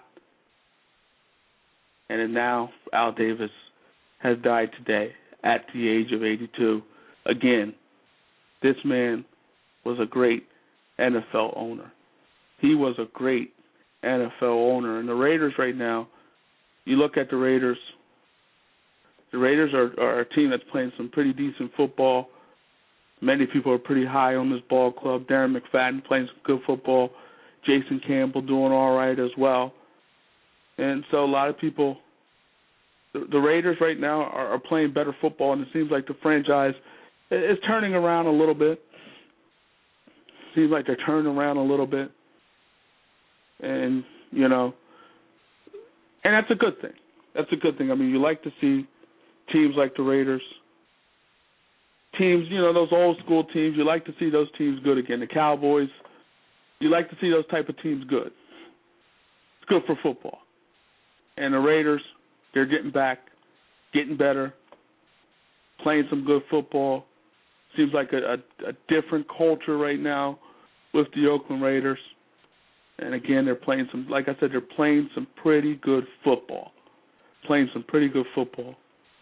And now Al Davis has died today at the age of eighty-two. Again, this man was a great N F L owner. He was a great N F L owner. And the Raiders right now, you look at the Raiders, the Raiders are, are a team that's playing some pretty decent football. Many people are pretty high on this ball club. Darren McFadden playing some good football. Jason Campbell doing all right as well. And so a lot of people, the, the Raiders right now are, are playing better football, and it seems like the franchise is turning around a little bit. Seems like they're turning around a little bit. And, you know, and that's a good thing. That's a good thing. I mean, you like to see teams like the Raiders, teams, you know, those old school teams, you like to see those teams good again. The Cowboys, you like to see those type of teams good. It's good for football. And the Raiders, they're getting back, getting better, playing some good football. Seems like a, a, a different culture right now with the Oakland Raiders. And again, they're playing some, like I said, they're playing some pretty good football. Playing some pretty good football.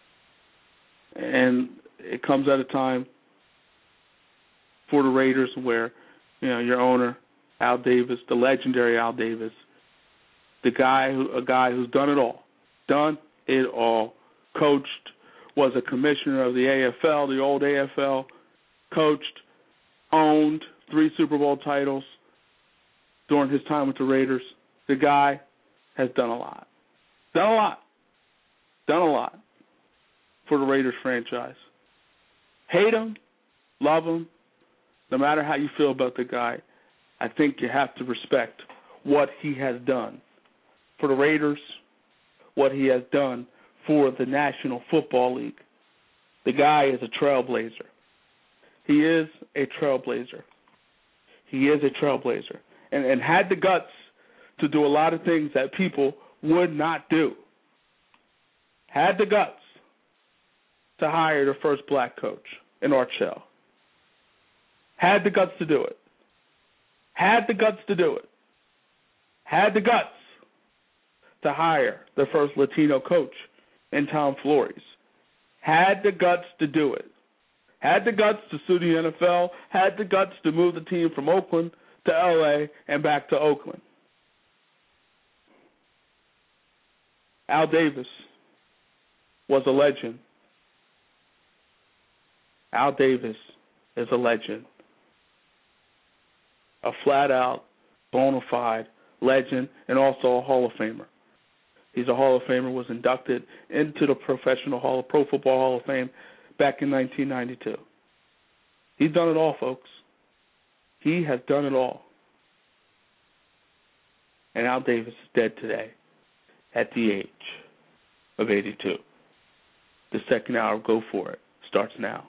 And it comes at a time for the Raiders where, you know, your owner, Al Davis, the legendary Al Davis, the guy, who, a guy who's done it all, done it all, coached, was a commissioner of the A F L, the old A F L, coached, owned three Super Bowl titles during his time with the Raiders. The guy has done a lot. Done a lot. Done a lot for the Raiders franchise. Hate him, love him, no matter how you feel about the guy, I think you have to respect what he has done for the Raiders, what he has done for the National Football League. The guy is a trailblazer. He is a trailblazer. He is a trailblazer. And, and had the guts to do a lot of things that people would not do. Had the guts to hire the first black coach in Art Shell. Had the guts to do it. Had the guts to do it. Had the guts to hire the first Latino coach in Tom Flores. Had the guts to do it. Had the guts to sue the N F L. Had the guts to move the team from Oakland to L A and back to Oakland. Al Davis was a legend. Al Davis is a legend. A flat-out, bona fide legend, and also a Hall of Famer. He's a Hall of Famer, was inducted into the Professional Hall of Pro Football Hall of Fame back in nineteen ninety-two. He's done it all, folks. He has done it all. And Al Davis is dead today at the age of eighty-two. The second hour of Go For It starts now.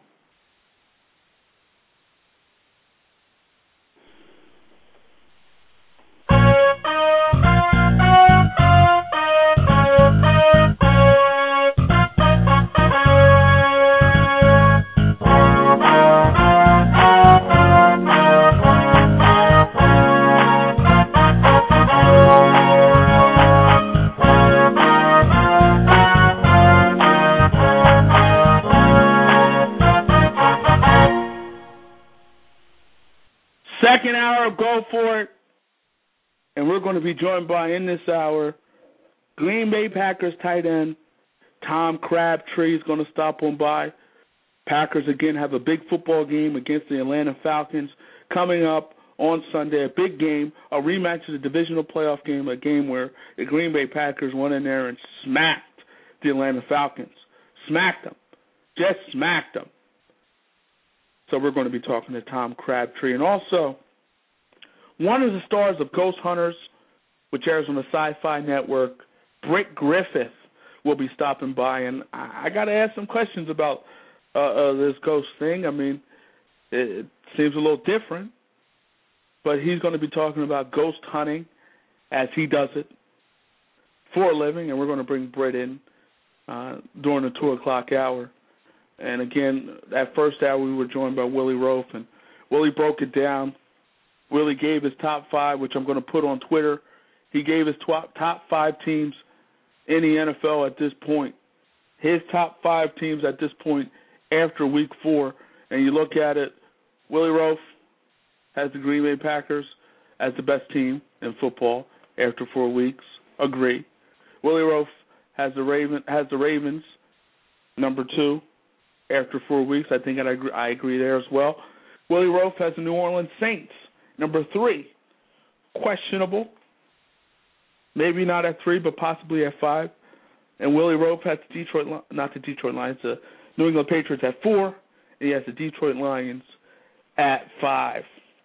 Second hour of Go For It, and we're going to be joined by, in this hour, Green Bay Packers tight end Tom Crabtree is going to stop on by. Packers, again, have a big football game against the Atlanta Falcons coming up on Sunday, a big game, a rematch of the divisional playoff game, a game where the Green Bay Packers went in there and smacked the Atlanta Falcons. Smacked them. Just smacked them. So we're going to be talking to Tom Crabtree. And also, one of the stars of Ghost Hunters, which airs on the Sci-Fi Network, Britt Griffith, will be stopping by. And I, I got to ask some questions about uh, uh, this ghost thing. I mean, it, it seems a little different. But he's going to be talking about ghost hunting as he does it for a living. And we're going to bring Britt in uh, during the two o'clock hour. And, again, that first hour we were joined by Willie Roaf, and Willie broke it down. Willie gave his top five, which I'm going to put on Twitter. He gave his tw- top five teams in the N F L at this point. His top five teams at this point after week four. And you look at it, Willie Roaf has the Green Bay Packers as the best team in football after four weeks. Agree. Willie Roaf has the Raven has the Ravens number two after four weeks. I think I agree, I agree there as well. Willie Roaf has the New Orleans Saints number three. Questionable. Maybe not at three, but possibly at five. And Willie Roaf has the Detroit, not the Detroit Lions, the New England Patriots at four, and he has the Detroit Lions at five.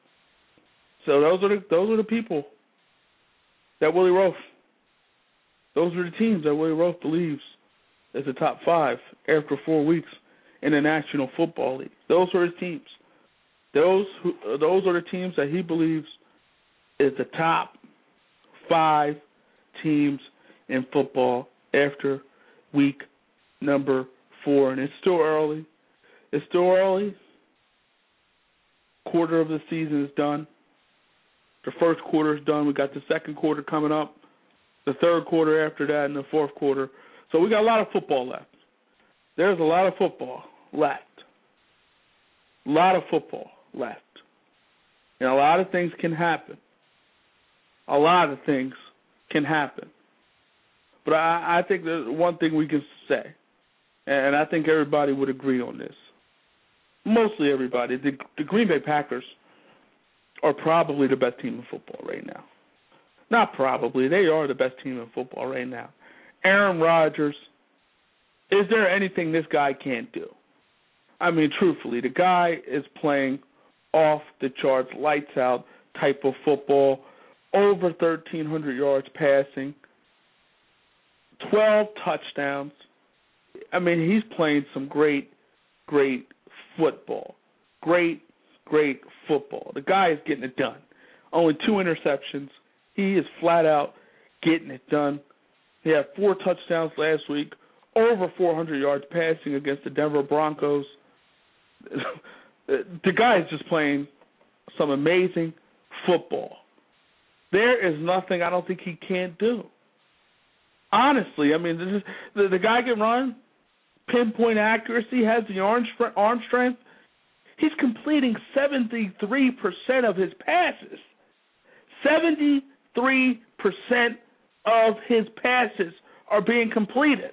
So those are the those are the people that Willie Roaf, those are the teams that Willie Roaf believes is the top five after four weeks in the National Football League. Those are his teams. Those who, those are the teams that he believes is the top five teams in football after week number four. And it's still early. It's still early. Quarter of the season is done. The first quarter is done. We got the second quarter coming up, the third quarter after that, and the fourth quarter. So we got a lot of football left. There's a lot of football left. A lot of football left. And a lot of things can happen. A lot of things can happen. But I, I think there's one thing we can say, and I think everybody would agree on this. Mostly everybody. The, the Green Bay Packers are probably the best team in football right now. Not probably. They are the best team in football right now. Aaron Rodgers, is there anything this guy can't do? I mean, truthfully, the guy is playing off the charts, lights out type of football, over thirteen hundred yards passing, twelve touchdowns. I mean, he's playing some great, great football. Great, great football. The guy is getting it done. Only two interceptions. He is flat out getting it done. He had four touchdowns last week, over four hundred yards passing against the Denver Broncos. The guy is just playing some amazing football. There is nothing I don't think he can't do. Honestly, I mean, this is, the, the guy can run, pinpoint accuracy, has the arm, arm strength. He's completing seventy-three percent of his passes. seventy-three percent of his passes are being completed.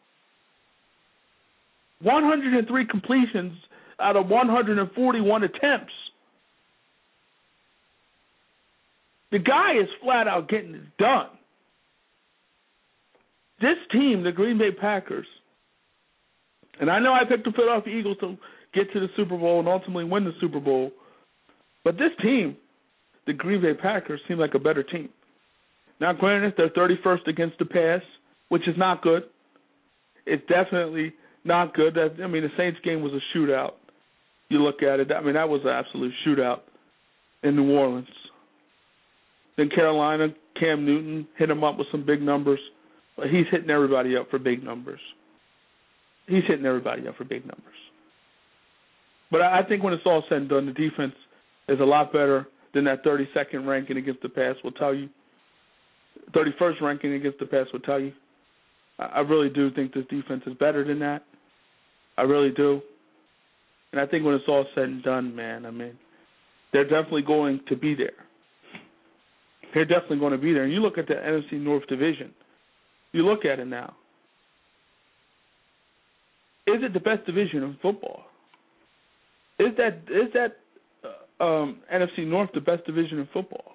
one hundred three completions out of one hundred forty-one attempts. The guy is flat out getting it done. this team, the Green Bay Packers, and I know I picked the Philadelphia Eagles to get to the Super Bowl and ultimately win the Super Bowl, but this team, the Green Bay Packers, seem like a better team. Now, granted, they're thirty-first against the pass, which is not good. It's definitely not good. That, I mean, the Saints game was a shootout. You look at it, I mean, that was an absolute shootout in New Orleans. Then Carolina, Cam Newton hit him up with some big numbers. But he's hitting everybody up for big numbers. He's hitting everybody up for big numbers. But I think when it's all said and done, the defense is a lot better than that thirty-second ranking against the pass will tell you. thirty-first ranking against the pass will tell you. I really do think this defense is better than that. I really do. And I think when it's all said and done, man, I mean, they're definitely going to be there. They're definitely going to be there. And you look at the N F C North division. You look at it now. Is it the best division in football? Is that is that uh, um, N F C North the best division in football?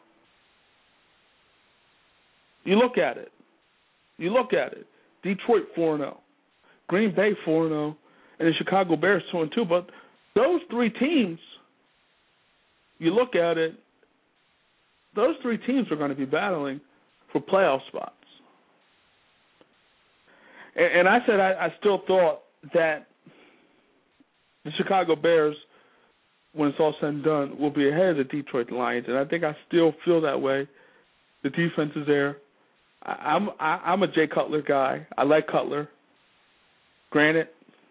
You look at it. You look at it. Detroit four and oh. Green Bay four and oh. And the Chicago Bears two and two. But those three teams, you look at it, those three teams are going to be battling for playoff spots. And, and I said I, I still thought that the Chicago Bears, when it's all said and done, will be ahead of the Detroit Lions. And I think I still feel that way. The defense is there. I, I'm I, I'm a Jay Cutler guy. I like Cutler. Granted,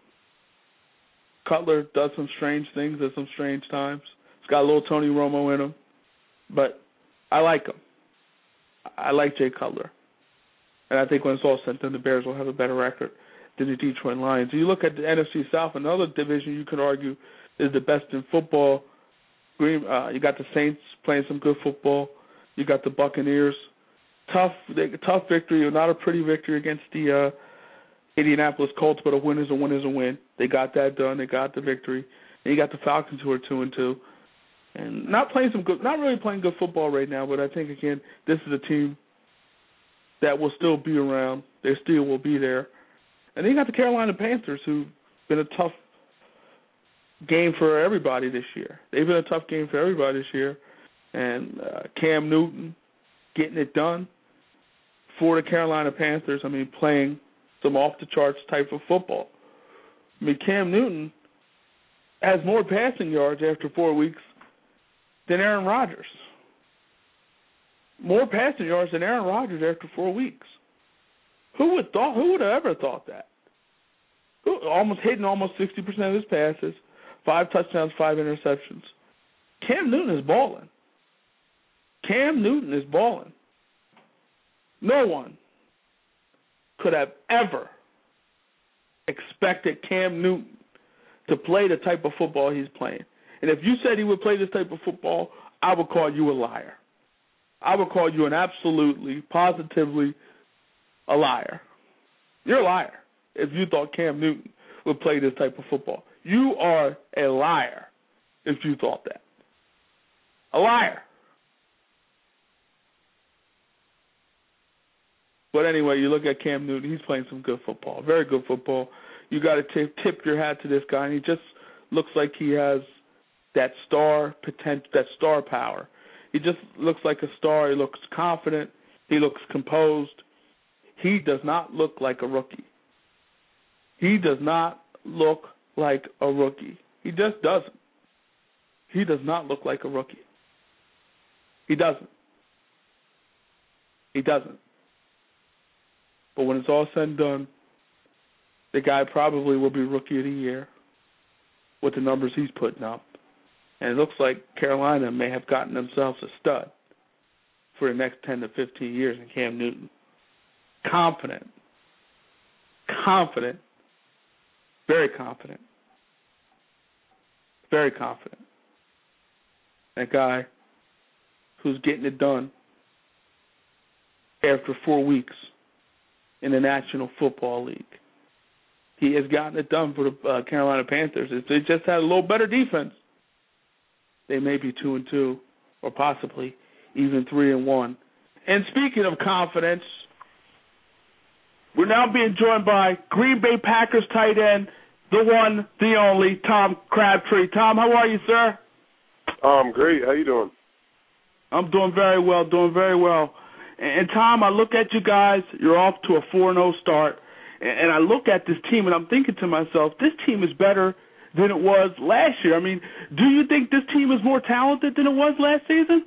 Cutler does some strange things at some strange times. He's got a little Tony Romo in him. But I like him. I like Jay Cutler. And I think when it's all said and done, the Bears will have a better record than the Detroit Lions. You look at the N F C South, another division you could argue is the best in football. Green, uh, you got the Saints playing some good football. You got the Buccaneers. Tough, they, tough victory, not a pretty victory against the uh, Indianapolis Colts, but a win is a win is a win. They got that done. They got the victory. And you got the Falcons who are two and two, and not playing some good, not really playing good football right now. But I think again, this is a team that will still be around. They still will be there. And then you got the Carolina Panthers, who've been a tough game for everybody this year. They've been a tough game for everybody this year. And uh, Cam Newton getting it done for the Carolina Panthers. I mean, playing some off-the-charts type of football. I mean, Cam Newton has more passing yards after four weeks than Aaron Rodgers. More passing yards than Aaron Rodgers after four weeks. Who would thought? Who would have ever thought that? Who, almost hitting almost sixty percent of his passes, five touchdowns, five interceptions. Cam Newton is balling. Cam Newton is balling. No one could have ever expected Cam Newton to play the type of football he's playing. And if you said he would play this type of football, I would call you a liar. I would call you an absolutely, positively a liar. You're a liar if you thought Cam Newton would play this type of football. You are a liar if you thought that. A liar. But anyway, you look at Cam Newton, he's playing some good football, very good football. You got to tip, tip your hat to this guy, and he just looks like he has that star potential, that star power. He just looks like a star. He looks confident. He looks composed. He does not look like a rookie. He does not look like a rookie. He just doesn't. He does not look like a rookie. He doesn't. He doesn't. But when it's all said and done, the guy probably will be Rookie of the Year with the numbers he's putting up. And it looks like Carolina may have gotten themselves a stud for the next ten to fifteen years in Cam Newton. Confident. Confident. Very confident. Very confident. That guy who's getting it done after four weeks in the National Football League. He has gotten it done for the uh, Carolina Panthers. If they just had a little better defense, they may be two and two, or possibly even three and one. And speaking of confidence, We're now being joined by Green Bay Packers tight end, the one, the only, Tom Crabtree. Tom, how are you, sir? Um, great. How you doing? I'm doing very well, doing very well. And, and Tom, I look at you guys. You're off to a four and oh start. And, and I look at this team, and I'm thinking to myself, this team is better than it was last year. I mean, do you think this team is more talented than it was last season?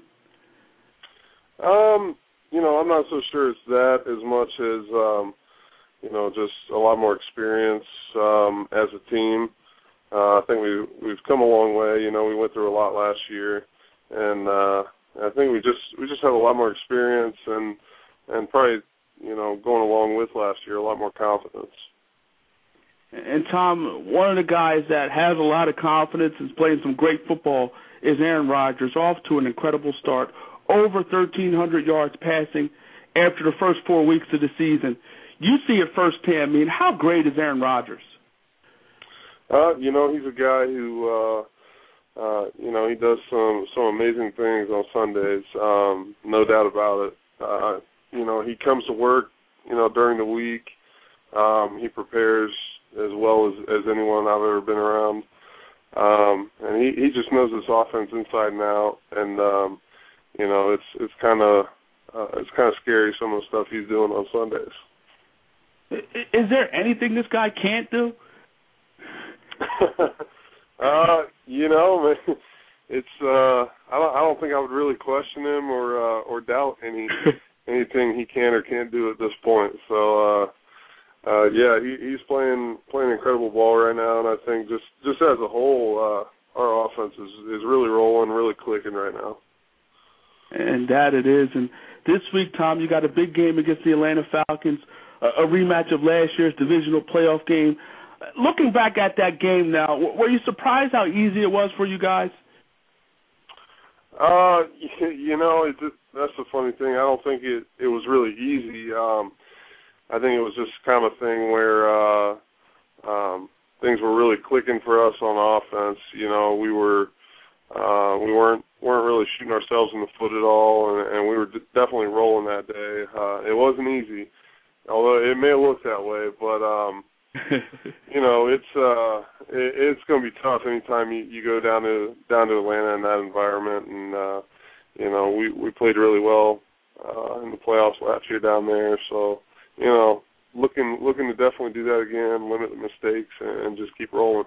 Um, you know, I'm not so sure it's that as much as, um, you know, just a lot more experience um, as a team. Uh, I think we, we've come a long way. You know, we went through a lot last year, and uh, I think we just we just have a lot more experience and and probably, you know, going along with last year, a lot more confidence. And, Tom, one of the guys that has a lot of confidence and is playing some great football is Aaron Rodgers, off to an incredible start, over thirteen hundred yards passing after the first four weeks of the season. You see it firsthand. I mean, how great is Aaron Rodgers? Uh, you know, he's a guy who, uh, uh, you know, he does some, some amazing things on Sundays, um, no doubt about it. Uh, you know, he comes to work, you know, during the week. Um, he prepares as well as, as anyone I've ever been around. Um, and he, he just knows this offense inside and out. And, um, you know, it's it's kind of uh, it's kind of scary, some of the stuff he's doing on Sundays. Is there anything this guy can't do? uh, you know, it's uh, I don't I don't think I would really question him or uh, or doubt any anything he can or can't do at this point. So uh, uh, yeah, he, he's playing playing incredible ball right now, and I think just, just as a whole, uh, our offense is, is really rolling, really clicking right now. And that it is. And this week, Tom, you got a big game against the Atlanta Falcons, a, a rematch of last year's divisional playoff game. Looking back at that game now, were you surprised how easy it was for you guys? Uh, you know, it just, that's the funny thing. I don't think it, it was really easy. Um, I think it was just kind of a thing where uh, um, things were really clicking for us on offense. You know, we were uh, we weren't weren't really shooting ourselves in the foot at all, and, and we were d- definitely rolling that day. Uh, it wasn't easy, although it may have looked that way, but. Um, you know, it's uh, it, it's going to be tough anytime you, you go down to down to Atlanta in that environment, and uh, you know, we, we played really well uh, in the playoffs last year down there. So, you know, looking looking to definitely do that again, limit the mistakes, and, and just keep rolling.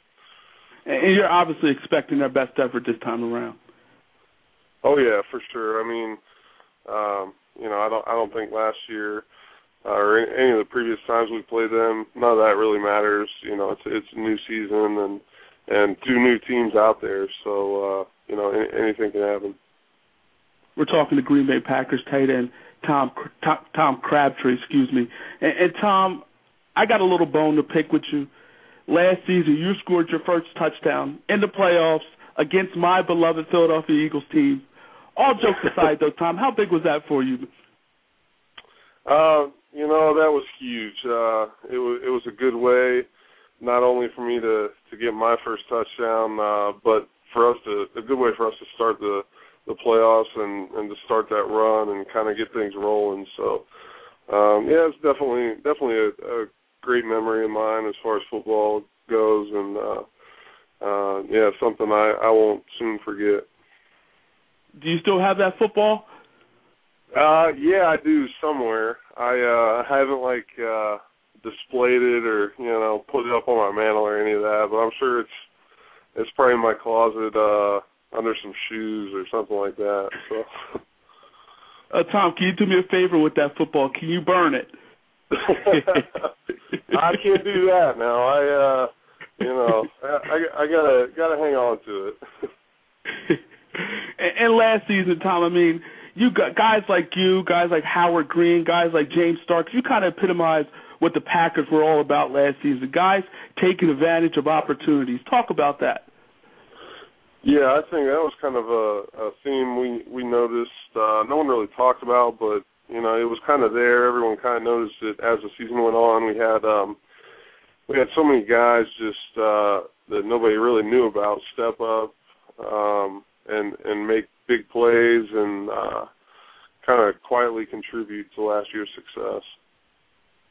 And you're obviously expecting their best effort this time around. Oh yeah, for sure. I mean, um, you know, I don't I don't think last year. Uh, or any of the previous times we played them, none of that really matters. You know, it's it's a new season and and two new teams out there, so uh, you know any, anything can happen. We're talking to Green Bay Packers tight end Tom Tom, Tom Crabtree, excuse me. And, and Tom, I got a little bone to pick with you. Last season, you scored your first touchdown in the playoffs against my beloved Philadelphia Eagles team. All jokes aside, though, Tom, how big was that for you? Uh, you know, that was huge. Uh, it was it was a good way, not only for me to, to get my first touchdown, uh, but for us to a good way for us to start the, the playoffs and, and to start that run and kind of get things rolling. So, um, yeah, it's definitely definitely a, a great memory of mine as far as football goes, and uh, uh, yeah, something I, I won't soon forget. Do you still have that football? Uh, yeah, I do somewhere. I uh, haven't like uh, displayed it or you know put it up on my mantle or any of that, but I'm sure it's it's probably in my closet uh, under some shoes or something like that. So, uh, Tom, can you do me a favor with that football? Can you burn it? I can't do that now. I uh, you know I, I, I gotta gotta hang on to it. and, and last season, Tom, I mean. You got guys like you, guys like Howard Green, guys like James Starks, you kind of epitomize what the Packers were all about last season. Guys taking advantage of opportunities. Talk about that. Yeah, I think that was kind of a, a theme we, we noticed. Uh, no one really talked about, but, you know, it was kind of there. Everyone kind of noticed it as the season went on. We had um, we had so many guys just uh, that nobody really knew about step up um, and, and make big plays and uh, kind of quietly contribute to last year's success.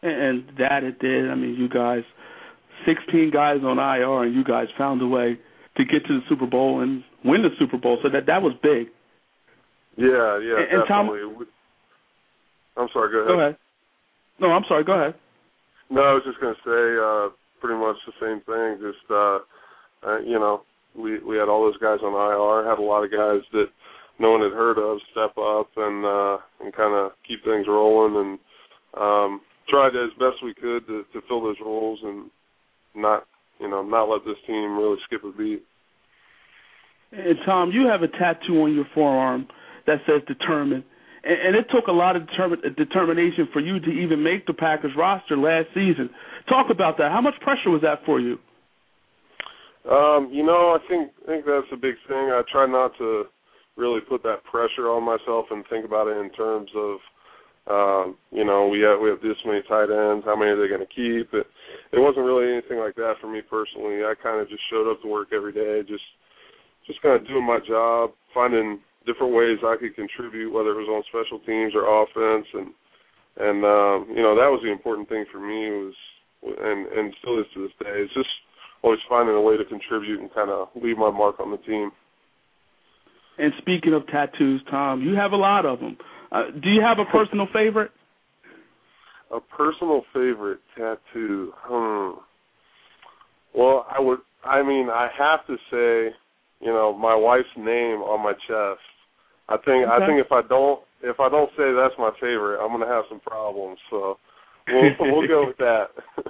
And that it did. I mean, you guys, sixteen guys on I R, and you guys found a way to get to the Super Bowl and win the Super Bowl. So that that was big. Yeah, yeah, and, and definitely. Tom, I'm sorry, go ahead. Go ahead. No, I'm sorry, go ahead. No, I was just going to say uh, pretty much the same thing. Just, uh, uh, you know, we we had all those guys on I R, had a lot of guys that no one had heard of step up and uh, and kind of keep things rolling, and um, tried as best we could to, to fill those roles and not, you know, not let this team really skip a beat. And Tom, you have a tattoo on your forearm that says determined. And it took a lot of determin- determination for you to even make the Packers roster last season. Talk about that. How much pressure was that for you? Um, you know, I think I think that's a big thing. I try not to really put that pressure on myself and think about it in terms of, um, you know, we have we have this many tight ends. How many are they going to keep? It it wasn't really anything like that for me personally. I kind of just showed up to work every day, just just kind of doing my job, finding different ways I could contribute, whether it was on special teams or offense, and and um, you know, that was the important thing for me was, and and still is to this day, is just always finding a way to contribute and kind of leave my mark on the team. And speaking of tattoos, Tom, you have a lot of them. Uh, do you have a personal favorite? A personal favorite tattoo? Hmm. Well, I would. I mean, I have to say, you know, my wife's name on my chest. I think okay. I think if I don't if I don't say that's my favorite, I'm gonna have some problems. So we'll we'll go with that.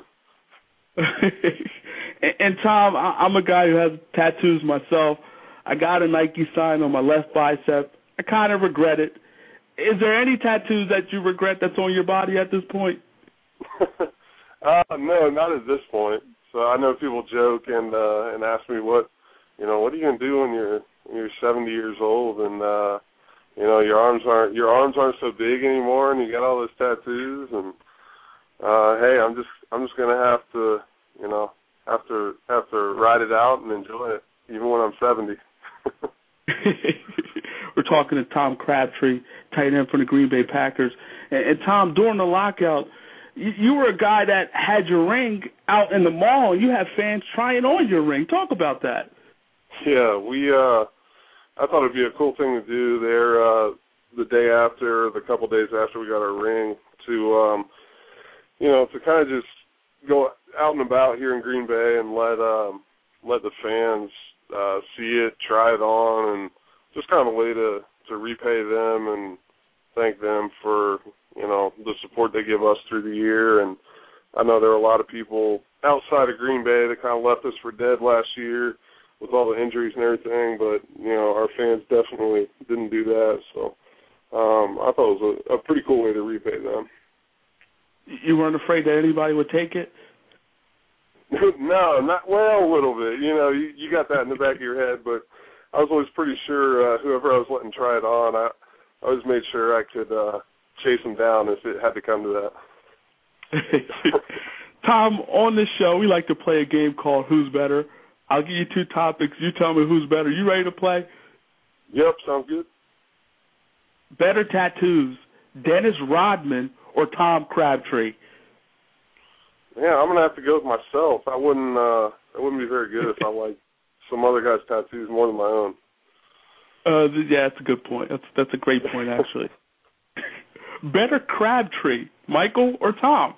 and, and Tom, I, I'm a guy who has tattoos myself. I got a Nike sign on my left bicep. I kind of regret it. Is there any tattoos that you regret that's on your body at this point? uh, no, not at this point. So I know people joke and uh, and ask me what. You know, what are you gonna do when you're when you're seventy years old and uh, you know your arms aren't your arms aren't so big anymore and you got all those tattoos and uh, hey, I'm just I'm just gonna have to you know have to have to ride it out and enjoy it even when I'm seventy. We're talking to Tom Crabtree, tight end for the Green Bay Packers, and, and Tom, during the lockout, you, you were a guy that had your ring out in the mall. You had fans trying on your ring. Talk about that. Yeah, we. Uh, I thought it'd be a cool thing to do there uh, the day after, the couple days after we got our ring, to um, you know, to kind of just go out and about here in Green Bay and let um, let the fans uh, see it, try it on, and just kind of a way to to repay them and thank them for you know the support they give us through the year. And I know there are a lot of people outside of Green Bay that kind of left us for dead last year with all the injuries and everything, but, you know, our fans definitely didn't do that, so um, I thought it was a, a pretty cool way to repay them. You weren't afraid that anybody would take it? No, not well, a little bit. You know, you, you got that in the back of your head, but I was always pretty sure uh, whoever I was letting try it on, I, I always made sure I could uh, chase them down if it had to come to that. Tom, on this show, we like to play a game called Who's Better. I'll give you two topics. You tell me who's better. You ready to play? Yep, sounds good. Better tattoos, Dennis Rodman or Tom Crabtree? Yeah, I'm gonna have to go with myself. I wouldn't. Uh, it wouldn't be very good if I liked some other guy's tattoos more than my own. Uh, yeah, that's a good point. That's that's a great point, actually. Better Crabtree, Michael or Tom?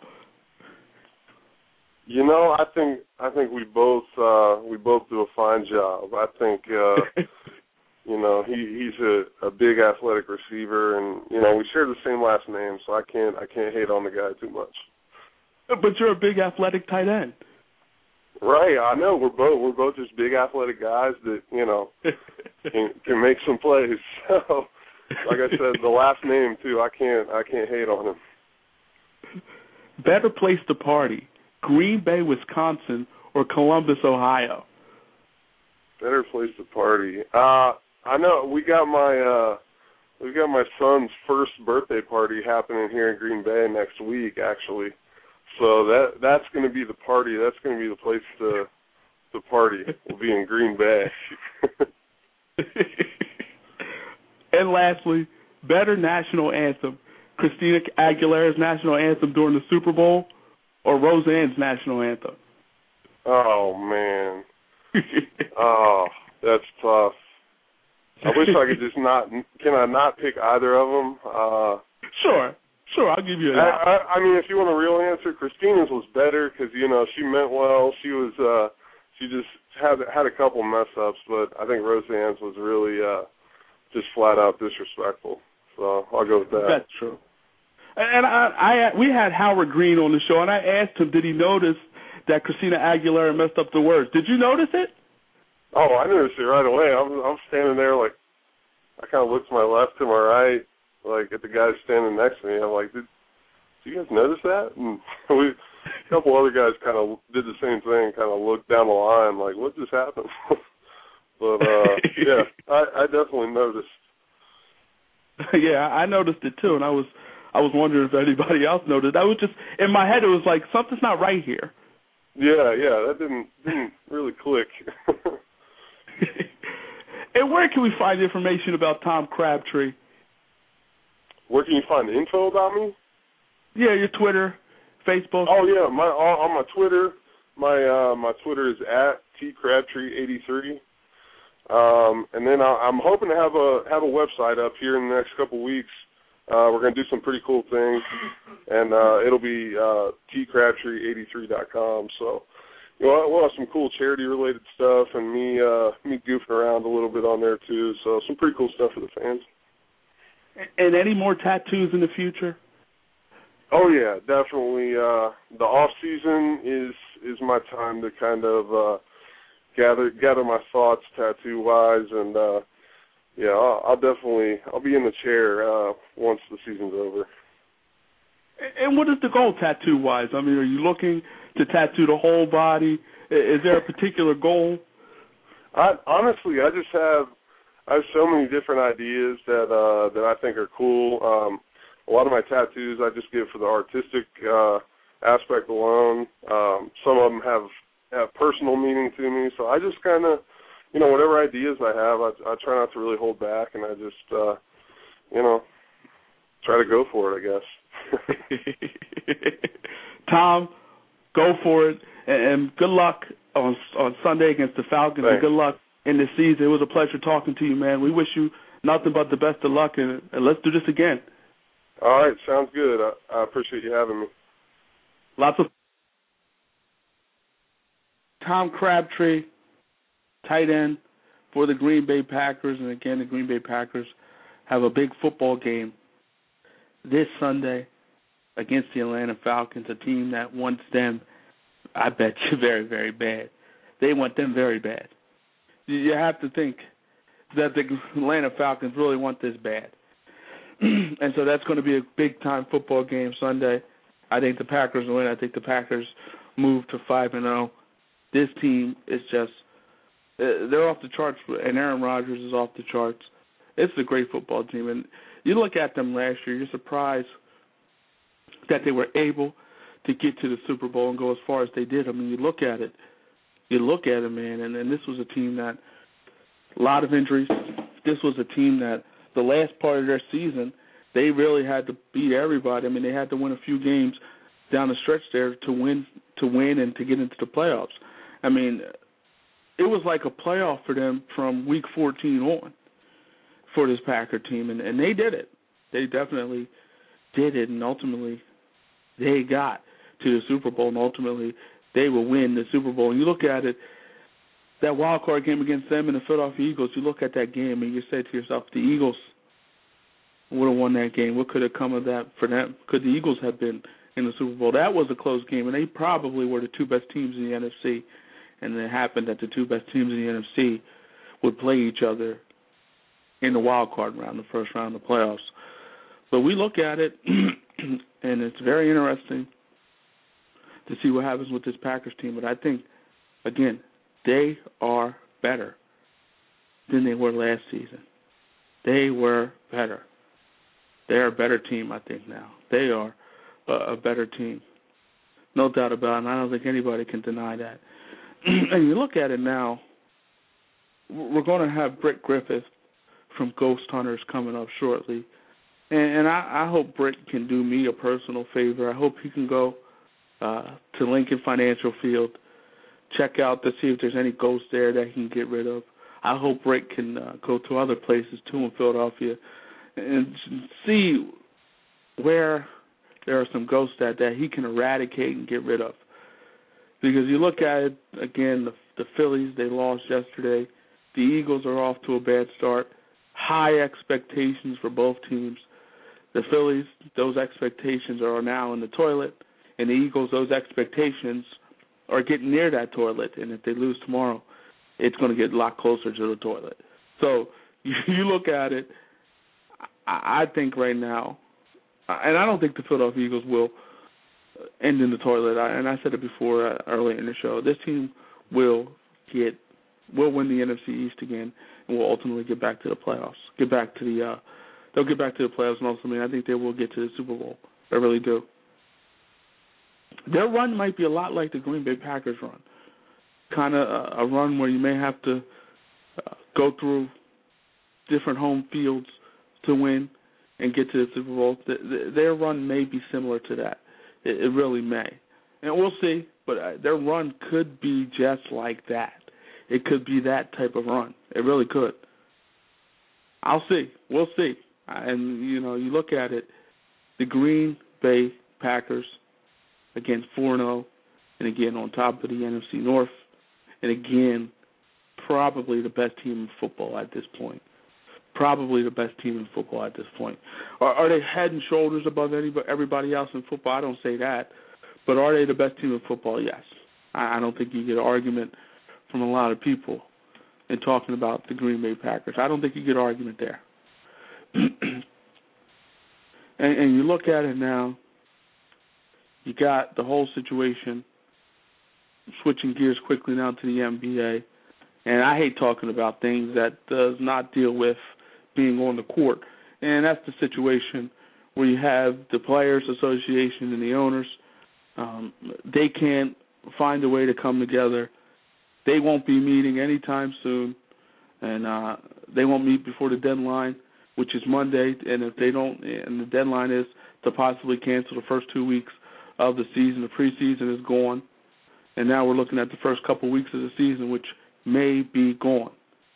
You know, I think I think we both uh, we both do a fine job. I think uh, you know he he's a, a big athletic receiver, and you know we share the same last name, so I can't I can't hate on the guy too much. But you're a big athletic tight end. Right, I know we're both we're both just big athletic guys that you know can, can make some plays. So, like I said, the last name too, I can't I can't hate on him. Better place to party, Green Bay, Wisconsin, or Columbus, Ohio? Better place to party. Uh, I know we got my uh, we got my son's first birthday party happening here in Green Bay next week, actually. So that that's going to be the party. That's going to be the place to to party. We'll be in Green Bay. And lastly, better national anthem, Christina Aguilera's national anthem during the Super Bowl or Roseanne's national anthem? Oh, man. Oh, that's tough. I wish I could just not. Can I not pick either of them? Uh, sure, sure. I'll give you that. I, I, I mean, if you want a real answer, Christina's was better because you know she meant well. She was. Uh, she just had had a couple mess ups, but I think Roseanne's was really uh, just flat out disrespectful. So I'll go with that. That's true. And I, I, we had Howard Green on the show, and I asked him, did he notice that Christina Aguilera messed up the words? Did you notice it? Oh, I noticed it right away. I'm, I'm standing there like, I kind of looked to my left, to my right, like at the guy standing next to me. I'm like, did, did you guys notice that? And we, a couple other guys kind of did the same thing, kind of looked down the line, like, what just happened? But uh, yeah, I, I definitely noticed. Yeah, I noticed it too, and I was. I was wondering if anybody else noticed. I was just in my head. It was like something's not right here. Yeah, yeah, that didn't didn't really click. And where can we find information about Tom Crabtree? Where can you find info about me? Yeah, your Twitter, Facebook. Oh yeah, my on my Twitter, my uh, my Twitter is at T Crabtree eighty-three. Um, and then I, I'm hoping to have a have a website up here in the next couple weeks. Uh, we're going to do some pretty cool things, and uh, it'll be uh, T Crabtree eighty-three dot com. So, you know, we'll have some cool charity-related stuff, and me uh, me goofing around a little bit on there too. So, some pretty cool stuff for the fans. And any more tattoos in the future? Oh yeah, definitely. Uh, the off season is is my time to kind of uh, gather gather my thoughts tattoo wise, and uh, yeah, I'll, I'll definitely I'll be in the chair uh, once the season's over. And what is the goal tattoo wise? I mean, are you looking to tattoo the whole body? Is there a particular goal? I honestly, I just have I have so many different ideas that uh, that I think are cool. Um, a lot of my tattoos I just give for the artistic uh, aspect alone. Um, some of them have have personal meaning to me, so I just kind of, you know, whatever ideas I have, I, I try not to really hold back, and I just, uh, you know, try to go for it, I guess. Tom, go for it, and, and good luck on on Sunday against the Falcons, Thanks. and good luck in the season. It was a pleasure talking to you, man. We wish you nothing but the best of luck, and, and let's do this again. All right, sounds good. I, I appreciate you having me. Lots of Tom Crabtree, tight end for the Green Bay Packers, and again, the Green Bay Packers have a big football game this Sunday against the Atlanta Falcons, a team that wants them, I bet you, very, very bad. They want them very bad. You have to think that the Atlanta Falcons really want this bad. And so that's going to be a big-time football game Sunday. I think the Packers win. I think the Packers move to five and oh. This team is just uh, – they're off the charts, and Aaron Rodgers is off the charts. It's a great football team. And you look at them last year, you're surprised that they were able to get to the Super Bowl and go as far as they did. I mean, you look at it. You look at it, man, and, and this was a team that – a lot of injuries. This was a team that – the last part of their season, they really had to beat everybody. I mean, they had to win a few games down the stretch there to win, to win and to get into the playoffs. I mean, it was like a playoff for them from week fourteen on for this Packer team, and, and they did it. They definitely did it, and ultimately they got to the Super Bowl, and ultimately they will win the Super Bowl. And you look at it, that wild card game against them and the Philadelphia Eagles, you look at that game and you say to yourself, the Eagles would have won that game. What could have come of that for them? Could the Eagles have been in the Super Bowl? That was a close game, and they probably were the two best teams in the N F C. And it happened that the two best teams in the N F C would play each other in the wild card round, the first round of the playoffs. But we look at it, and it's very interesting to see what happens with this Packers team. But I think, again, they are better than they were last season. They were better. They're a better team, I think, now. They are a, a better team. No doubt about it, and I don't think anybody can deny that. And you look at it now, we're going to have Brett Griffith from Ghost Hunters coming up shortly. And, and I, I hope Britt can do me a personal favor. I hope he can go uh, to Lincoln Financial Field, check out to see if there's any ghosts there that he can get rid of. I hope Britt can uh, go to other places, too, in Philadelphia, and see where there are some ghosts that, that he can eradicate and get rid of. Because you look at it, again, the, the Phillies, they lost yesterday. The Eagles are off to a bad start. High expectations for both teams. The Phillies, those expectations are now in the toilet. And the Eagles, those expectations are getting near that toilet. And if they lose tomorrow, it's going to get a lot closer to the toilet. So you, you look at it, I, I think right now, and I don't think the Philadelphia Eagles will end in the toilet. I, and I said it before uh, earlier in the show. This team will get will win the N F C East again, and will ultimately get back to the playoffs. Get back to the uh, they'll get back to the playoffs, and ultimately, I think they will get to the Super Bowl. I really do. Their run might be a lot like the Green Bay Packers run, kind of a, a run where you may have to uh, go through different home fields to win and get to the Super Bowl. The, the, their run may be similar to that. It, it really may. And we'll see, but uh, their run could be just like that. It could be that type of run. It really could. I'll see. We'll see. And, you know, you look at it, the Green Bay Packers, again, four and oh, and again, on top of the N F C North, and again, probably the best team in football at this point. Probably the best team in football at this point. Are, are they head and shoulders above anybody, everybody else in football? I don't say that. But are they the best team in football? Yes. I, I don't think you get an argument from a lot of people in talking about the Green Bay Packers. I don't think you get an argument there. and, and you look at it now, you got the whole situation, switching gears quickly now to the N B A. And I hate talking about things that does not deal with being on the court. And that's the situation where you have the Players Association and the owners. Um, they can't find a way to come together. They won't be meeting anytime soon. And uh, they won't meet before the deadline, which is Monday. And if they don't, and the deadline is to possibly cancel the first two weeks of the season. The preseason is gone. And now we're looking at the first couple weeks of the season, which may be gone.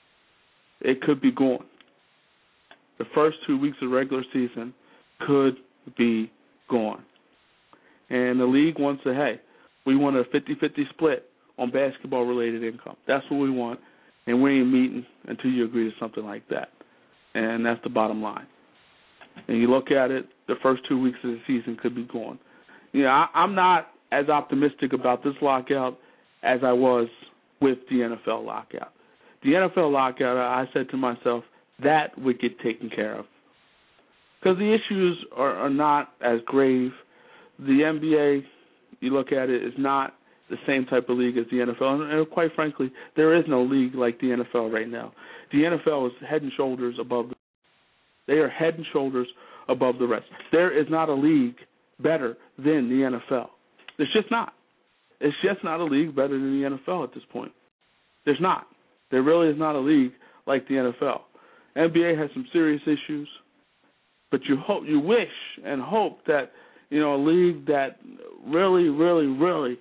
It could be gone. The first two weeks of regular season could be gone. And the league wants to, hey, we want a fifty-fifty split on basketball-related income. That's what we want, and we ain't meeting until you agree to something like that. And that's the bottom line. And you look at it, the first two weeks of the season could be gone. You know, I, I'm not as optimistic about this lockout as I was with the N F L lockout. The N F L lockout, I said to myself, that would get taken care of. Because the issues are, are not as grave. The N B A, you look at it, is not the same type of league as the N F L. And, and quite frankly, there is no league like the N F L right now. The N F L is head and shoulders above the They are head and shoulders above the rest. There is not a league better than the N F L. There's just not. It's just not a league better than the N F L at this point. There's not. There really is not a league like the N F L. N B A has some serious issues, but you hope, you wish and hope that, you know, a league that really, really, really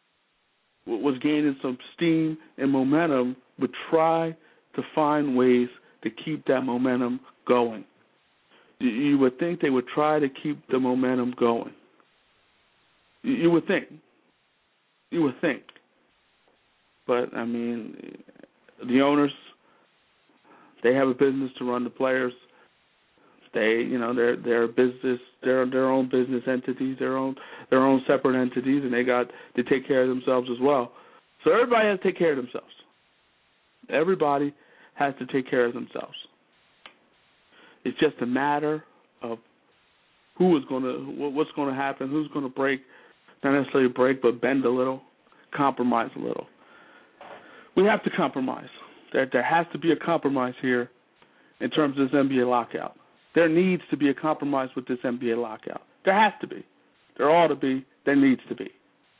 was gaining some steam and momentum would try to find ways to keep that momentum going. You would think they would try to keep the momentum going. You would think. You would think. But, I mean, the owners, they have a business to run. The players, they, you know, they're they're business, they're their own business entities, their own their own separate entities, and they got to take care of themselves as well. So everybody has to take care of themselves. Everybody has to take care of themselves. It's just a matter of who is going to, what's going to happen, who's going to break, not necessarily break, but bend a little, compromise a little. We have to compromise. There, there has to be a compromise here in terms of this N B A lockout. There needs to be a compromise with this N B A lockout. There has to be. There ought to be. There needs to be.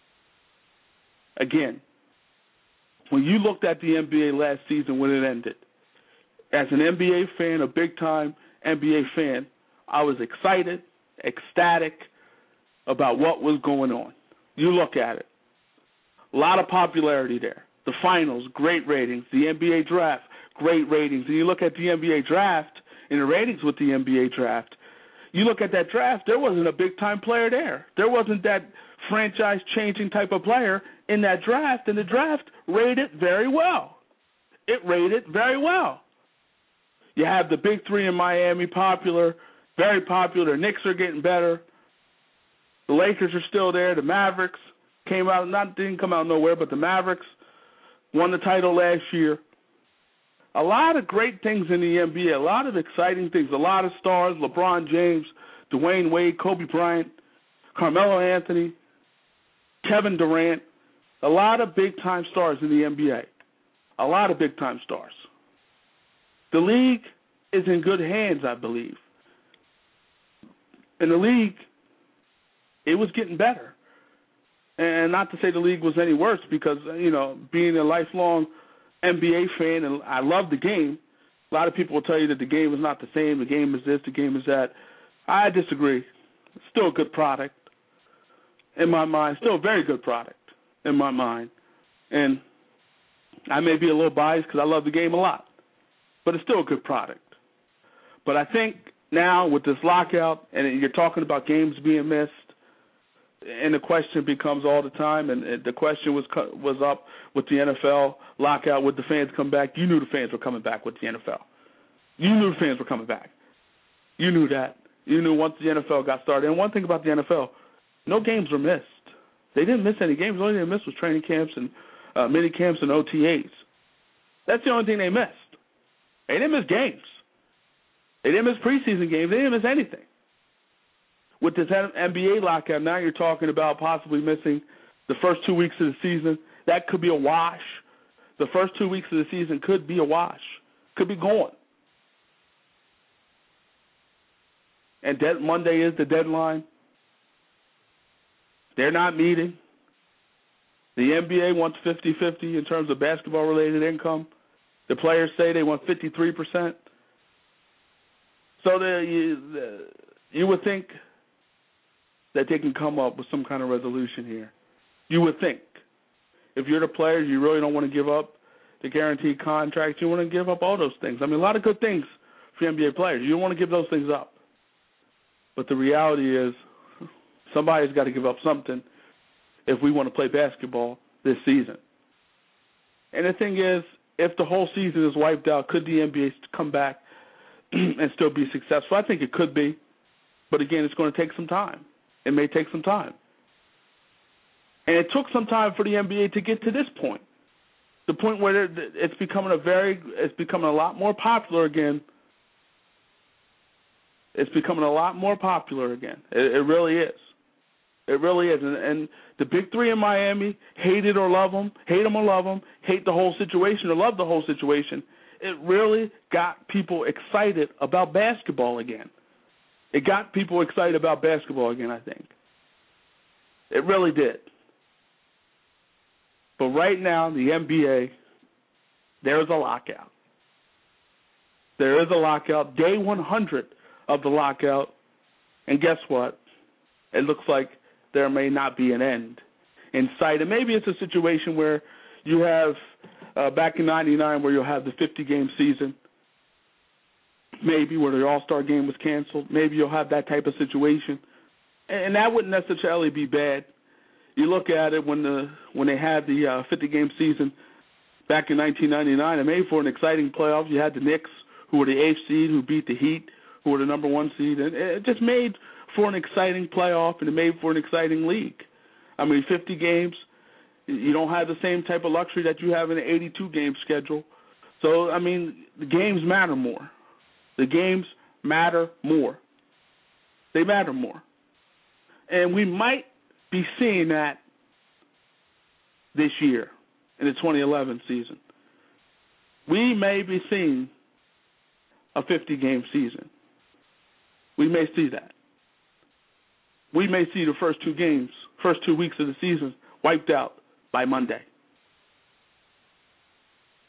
Again, when you looked at the N B A last season when it ended, as an N B A fan, a big-time N B A fan, I was excited, ecstatic about what was going on. You look at it. A lot of popularity there. The finals, great ratings. The N B A draft, great ratings. And you look at the N B A draft and the ratings with the N B A draft, you look at that draft, there wasn't a big-time player there. There wasn't that franchise-changing type of player in that draft, and the draft rated very well. It rated very well. You have the big three in Miami, popular, very popular. Knicks are getting better. The Lakers are still there. The Mavericks came out, not didn't come out of nowhere, but the Mavericks won the title last year. A lot of great things in the N B A, a lot of exciting things, a lot of stars, LeBron James, Dwayne Wade, Kobe Bryant, Carmelo Anthony, Kevin Durant, a lot of big-time stars in the N B A, a lot of big-time stars. The league is in good hands, I believe. In the league, it was getting better. And not to say the league was any worse because, you know, being a lifelong N B A fan, and I love the game, a lot of people will tell you that the game is not the same, the game is this, the game is that. I disagree. It's still a good product in my mind, still a very good product in my mind. And I may be a little biased because I love the game a lot, but it's still a good product. But I think now with this lockout, and you're talking about games being missed, and the question becomes all the time, and the question was was up with the N F L lockout, would the fans come back? You knew the fans were coming back with the N F L. You knew the fans were coming back. You knew that. You knew once the N F L got started. And one thing about the N F L, no games were missed. They didn't miss any games. The only thing they missed was training camps and uh, mini camps and O T As. That's the only thing they missed. They didn't miss games. They didn't miss preseason games. They didn't miss anything. With this N B A lockout, now you're talking about possibly missing the first two weeks of the season. That could be a wash. The first two weeks of the season could be a wash. Could be gone. And dead, Monday is the deadline. They're not meeting. The N B A wants fifty-fifty in terms of basketball-related income. The players say they want fifty-three percent. So the, you, the, you would think that they can come up with some kind of resolution here. You would think. If you're the players, you really don't want to give up the guaranteed contract. You want to give up all those things. I mean, a lot of good things for N B A players. You don't want to give those things up. But the reality is somebody's got to give up something if we want to play basketball this season. And the thing is, if the whole season is wiped out, could the N B A come back and still be successful? I think it could be. But, again, it's going to take some time. It may take some time. And it took some time for the N B A to get to this point, the point where it's becoming a very, it's becoming a lot more popular again. It's becoming a lot more popular again. It, it really is. It really is. And, and the big three in Miami, hate it or love them, hate them or love them, hate the whole situation or love the whole situation. It really got people excited about basketball again. It got people excited about basketball again, I think. It really did. But right now, the N B A, there is a lockout. There is a lockout, day one hundred of the lockout. And guess what? It looks like there may not be an end in sight. And maybe it's a situation where you have, uh, back in ninety-nine, where you'll have the fifty-game season. Maybe where the All-Star game was canceled. Maybe you'll have that type of situation. And that wouldn't necessarily be bad. You look at it when the when they had the uh, fifty-game season back in nineteen ninety-nine, it made for an exciting playoff. You had the Knicks, who were the eighth seed, who beat the Heat, who were the number one seed. And it just made for an exciting playoff, and it made for an exciting league. I mean, fifty games, you don't have the same type of luxury that you have in an eighty-two game schedule. So, I mean, the games matter more. The games matter more. They matter more. And we might be seeing that this year in the twenty eleven season. We may be seeing a fifty-game season. We may see that. We may see the first two games, first two weeks of the season wiped out by Monday.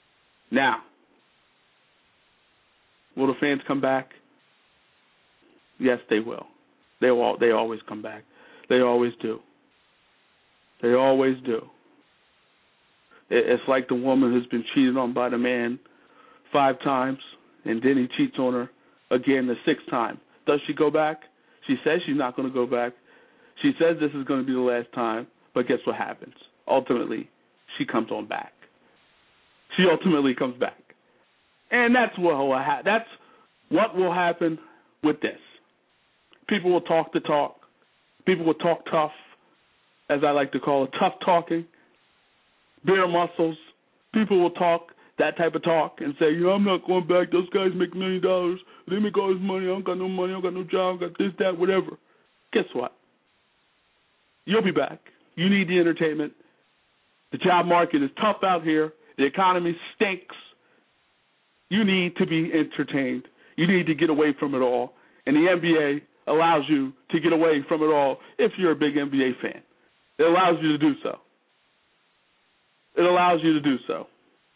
Now, will the fans come back? Yes, they will. They will. They always come back. They always do. They always do. It's like the woman who's been cheated on by the man five times, and then he cheats on her again the sixth time. Does she go back? She says she's not going to go back. She says this is going to be the last time, but guess what happens? Ultimately, she comes on back. She ultimately comes back. And that's what will ha- that's what will happen with this. People will talk the talk. People will talk tough, as I like to call it, tough talking, bare muscles. People will talk that type of talk and say, you know, I'm not going back. Those guys make a million dollars. They make all this money. I don't got no money. I don't got no job. I got this, that, whatever. Guess what? You'll be back. You need the entertainment. The job market is tough out here. The economy stinks. You need to be entertained. You need to get away from it all. And the N B A allows you to get away from it all if you're a big N B A fan. It allows you to do so. It allows you to do so.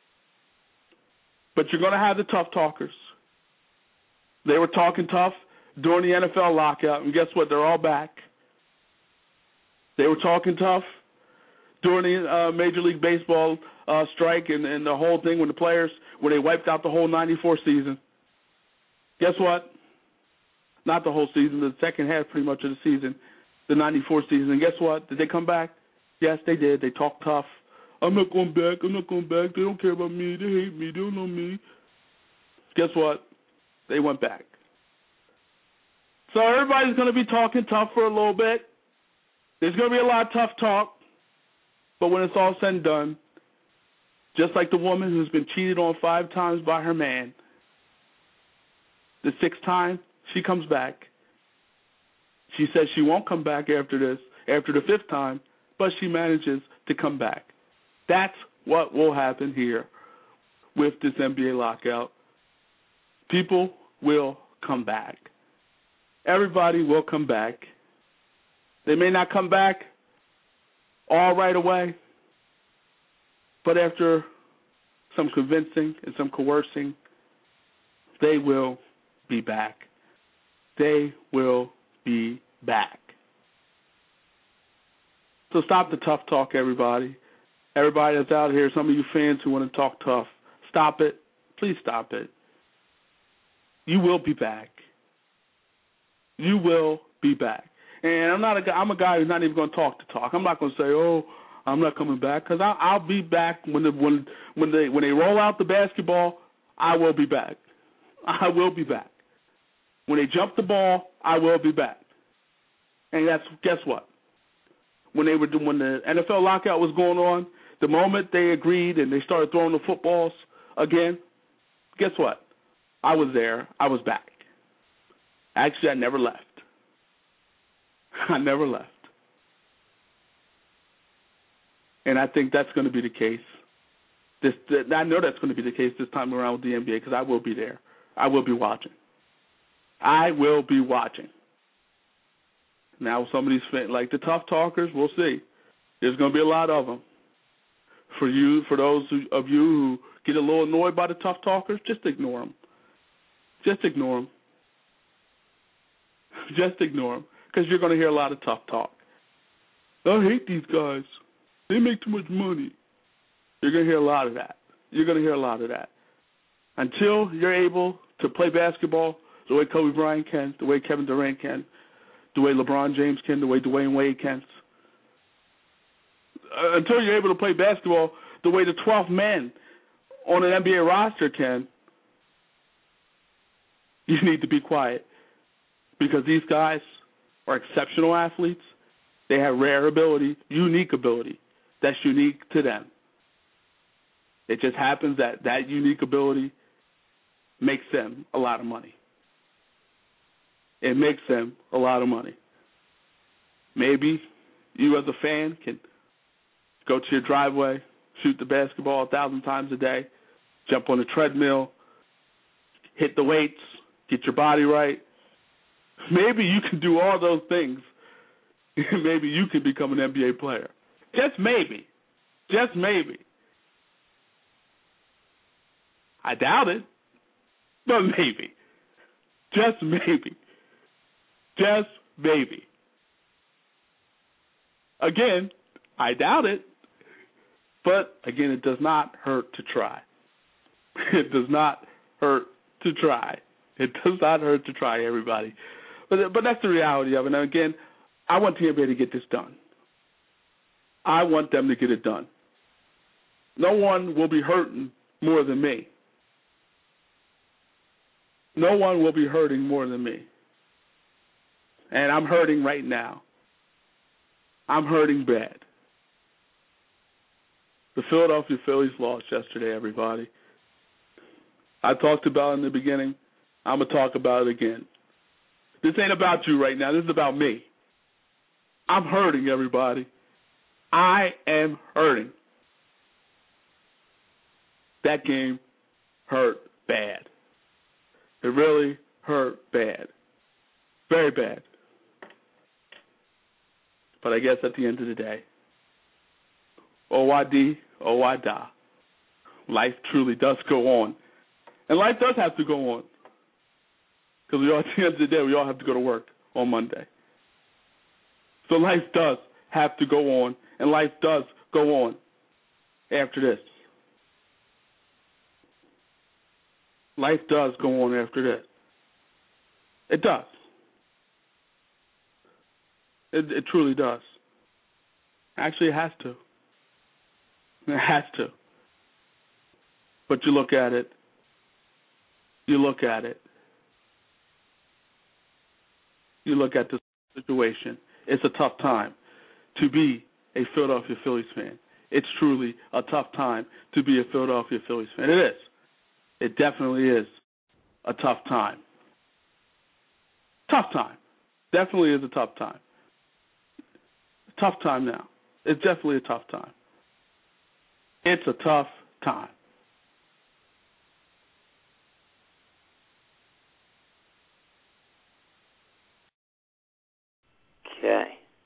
But you're going to have the tough talkers. They were talking tough during the N F L lockout, and guess what? They're all back. They were talking tough during the uh, Major League Baseball uh, strike and, and the whole thing with the players where they wiped out the whole ninety-four season. Guess what? Not the whole season, the second half pretty much of the season, the ninety-four season. And guess what? Did they come back? Yes, they did. They talked tough. I'm not going back. I'm not going back. They don't care about me. They hate me. They don't know me. Guess what? They went back. So everybody's going to be talking tough for a little bit. There's going to be a lot of tough talk. But when it's all said and done, just like the woman who's been cheated on five times by her man, the sixth time she comes back. She says she won't come back after this, after the fifth time, but she manages to come back. That's what will happen here with this N B A lockout. People will come back. Everybody will come back. They may not come back all right away, but after some convincing and some coercing, they will be back. They will be back. So stop the tough talk, everybody. Everybody that's out here, some of you fans who want to talk tough, stop it. Please stop it. You will be back. You will be back. And I'm not a guy, I'm a guy who's not even going to talk the talk. I'm not going to say, oh, I'm not coming back, because I'll, I'll be back when the, when when they when they roll out the basketball. I will be back. I will be back. When they jump the ball, I will be back. And that's guess what? When they were when the N F L lockout was going on, the moment they agreed and they started throwing the footballs again, guess what? I was there. I was back. Actually, I never left. I never left. And I think that's going to be the case. This, I know that's going to be the case this time around with the N B A because I will be there. I will be watching. I will be watching. Now, some of these, like the tough talkers, we'll see. There's going to be a lot of them. For you, for those of you who get a little annoyed by the tough talkers, just ignore them. Just ignore them. Just ignore them, because you're going to hear a lot of tough talk. I hate these guys. They make too much money. You're going to hear a lot of that. You're going to hear a lot of that. Until you're able to play basketball the way Kobe Bryant can, the way Kevin Durant can, the way LeBron James can, the way Dwayne Wade can. Uh, until you're able to play basketball the way the twelfth man on an N B A roster can, you need to be quiet. Because these guys are exceptional athletes. They have rare ability, unique ability that's unique to them. It just happens that that unique ability makes them a lot of money. It makes them a lot of money. Maybe you as a fan can go to your driveway, shoot the basketball a thousand times a day, jump on the treadmill, hit the weights, get your body right. Maybe you can do all those things. Maybe you can become an N B A player. Just maybe. Just maybe. I doubt it, but maybe. Just maybe. Just maybe. Again, I doubt it. But, again, it does not hurt to try. It does not hurt to try. It does not hurt to try, everybody. But but that's the reality of it. And, again, I want Tampa Bay to get this done. I want them to get it done. No one will be hurting more than me. No one will be hurting more than me. And I'm hurting right now. I'm hurting bad. The Philadelphia Phillies lost yesterday, everybody. I talked about it in the beginning. I'm going to talk about it again. This ain't about you right now. This is about me. I'm hurting, everybody. I am hurting. That game hurt bad. It really hurt bad. Very bad. But I guess at the end of the day, O Y D, O Y Da, life truly does go on. And life does have to go on. Because we all, at the end of the day, we all have to go to work on Monday. So life does have to go on, and life does go on after this. Life does go on after this. It does. It, it truly does. Actually, it has to. It has to. But you look at it. You look at it. You look at the situation. It's a tough time to be a Philadelphia Phillies fan. It's truly a tough time to be a Philadelphia Phillies fan. It is. It definitely is a tough time. Tough time. Definitely is a tough time. Tough time now. It's definitely a tough time. It's a tough time. Okay.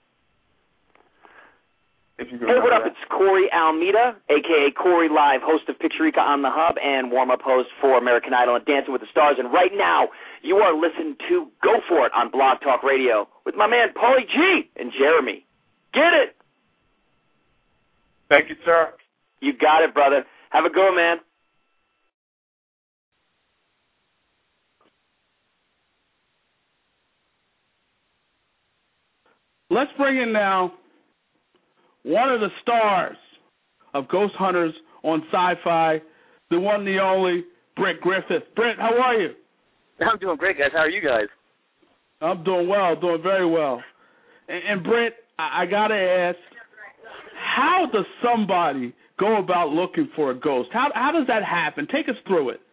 Hey, what up? It's Corey Almeida, a k a. Corey Live, host of Picturica on the Hub and warm-up host for American Idol and Dancing with the Stars. And right now, you are listening to Go For It on Blog Talk Radio with my man Paulie G and Jeremy. Get it! Thank you, sir. You got it, brother. Have a go, man. Let's bring in now one of the stars of Ghost Hunters on Sci-Fi, the one, the only, Brent Griffith. Brent, how are you? I'm doing great, guys. How are you guys? I'm doing well, doing very well. And, and Brent, I, I got to ask, how does somebody go about looking for a ghost? How how does that happen? Take us through it.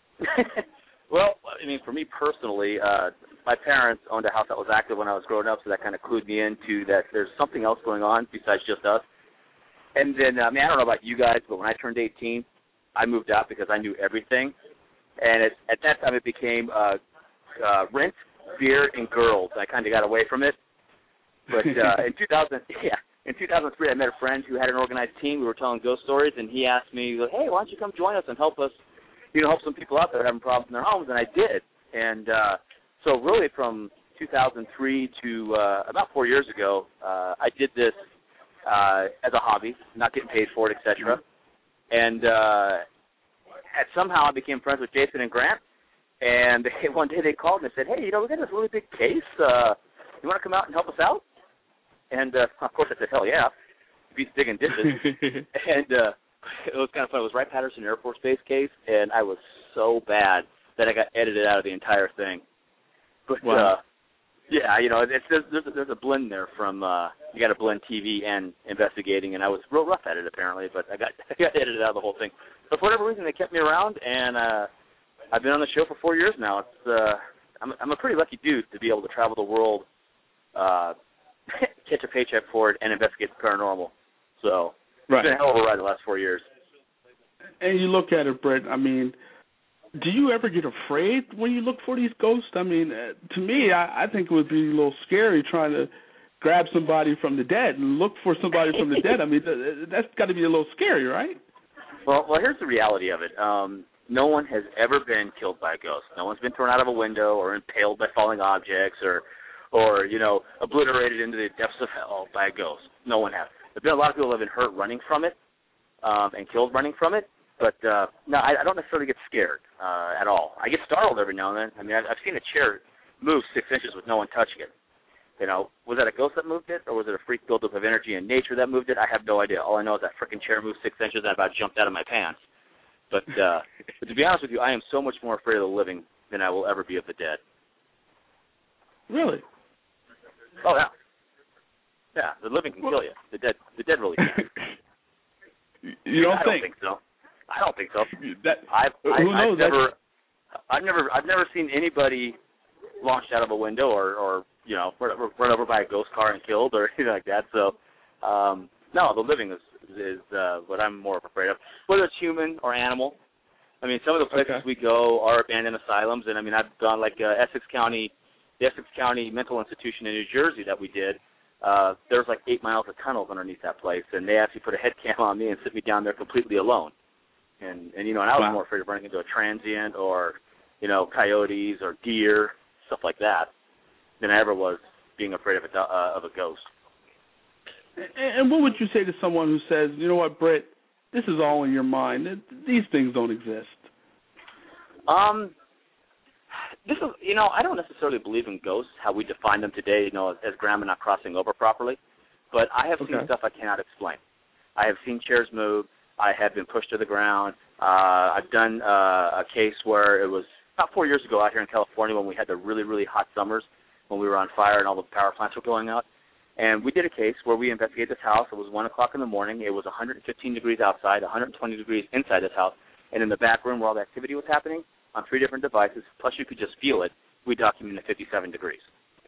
Well, I mean, for me personally, uh, my parents owned a house that was active when I was growing up, so that kind of clued me into that there's something else going on besides just us. And then, I mean, I don't know about you guys, but when I turned eighteen, I moved out because I knew everything. And it, at that time, it became uh, uh, rent, beer, and girls. I kind of got away from it. But uh, in two thousand, yeah, in two thousand three, I met a friend who had an organized team. We were telling ghost stories, and he asked me, hey, why don't you come join us and help us, you know, help some people out that are having problems in their homes? And I did. And uh, so really from two thousand three to uh, about four years ago, uh, I did this uh, as a hobby, not getting paid for it, et cetera. And uh, at, somehow I became friends with Jason and Grant. And they, one day they called and they said, hey, you know, we got this really big case. Uh, you want to come out and help us out? And, uh, of course, I said, hell yeah. Beats digging dishes. and uh, it was kind of fun. It was Wright-Patterson Air Force Base case, and I was so bad that I got edited out of the entire thing. But, wow. uh, yeah, you know, it's, there's, there's, a, there's a blend there from, uh, you got to blend T V and investigating, and I was real rough at it, apparently, but I got, I got edited out of the whole thing. But for whatever reason, they kept me around, and uh, I've been on the show for four years now. It's uh, I'm, I'm a pretty lucky dude to be able to travel the world, uh, catch a paycheck for it, and investigate the paranormal. So right. It's been a hell of a ride the last four years. And you look at it, Brett, I mean, do you ever get afraid when you look for these ghosts? I mean, uh, to me, I, I think it would be a little scary trying to grab somebody from the dead and look for somebody from the dead. I mean, th- that's got to be a little scary, right? Well, well, here's the reality of it. Um, no one has ever been killed by a ghost. No one's been thrown out of a window or impaled by falling objects or or, you know, obliterated into the depths of hell by a ghost. No one has. There have been a lot of people who have been hurt running from it um, and killed running from it. But, uh, no, I, I don't necessarily get scared uh, at all. I get startled every now and then. I mean, I've, I've seen a chair move six inches with no one touching it. You know, was that a ghost that moved it, or was it a freak buildup of energy in nature that moved it? I have no idea. All I know is that freaking chair moved six inches and I about jumped out of my pants. But, uh, but to be honest with you, I am so much more afraid of the living than I will ever be of the dead. Really? Oh, yeah. Yeah, the living can kill you. The dead the dead really can't. You don't I think? don't think so. I don't think so. That, I've, who I, knows? I've never, I've never, I've never seen anybody launched out of a window or, or you know, run, run over by a ghost car and killed or anything like that. So, um, no, the living is is uh, what I'm more afraid of, whether it's human or animal. I mean, some of the places Okay. we go are abandoned asylums, and I mean, I've gone like uh, Essex County, the Essex County Mental Institution in New Jersey that we did. Uh, there's like eight miles of tunnels underneath that place, and they actually put a head cam on me and sit me down there completely alone. And, and you know, and I was Wow. more afraid of running into a transient or, you know, coyotes or deer, stuff like that, than I ever was being afraid of a, uh, of a ghost. And, and what would you say to someone who says, you know what, Britt, this is all in your mind. These things don't exist. Um, this is, you know, I don't necessarily believe in ghosts, how we define them today, you know, as, as grandma not crossing over properly. But I have Okay. seen stuff I cannot explain. I have seen chairs move. I have been pushed to the ground. Uh, I've done uh, a case where it was about four years ago out here in California when we had the really, really hot summers when we were on fire and all the power plants were going out. And we did a case where we investigated this house. It was one o'clock in the morning. It was one hundred fifteen degrees outside, one hundred twenty degrees inside this house. And in the back room where all the activity was happening, on three different devices, plus you could just feel it, we documented fifty-seven degrees.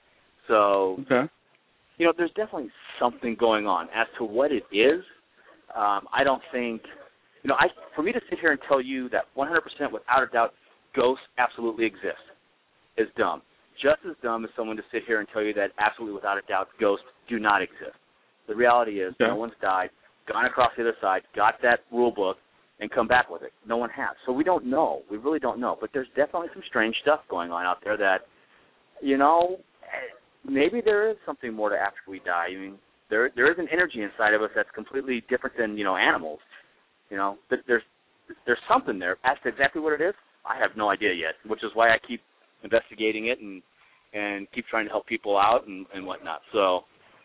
So, Okay. you know, there's definitely something going on. As to what it is, um, I don't think, you know, I for me to sit here and tell you that one hundred percent without a doubt ghosts absolutely exist is dumb. Just as dumb as someone to sit here and tell you that absolutely without a doubt ghosts do not exist. The reality is Okay. no one's died, gone across the other side, got that rule book, and come back with it. No one has. So we don't know. We really don't know. But there's definitely some strange stuff going on out there that, you know, maybe there is something more to after we die. I mean, there there is an energy inside of us that's completely different than, you know, animals. You know, there's there's something there. As to exactly what it is, I have no idea yet, which is why I keep investigating it and and keep trying to help people out and, and whatnot. So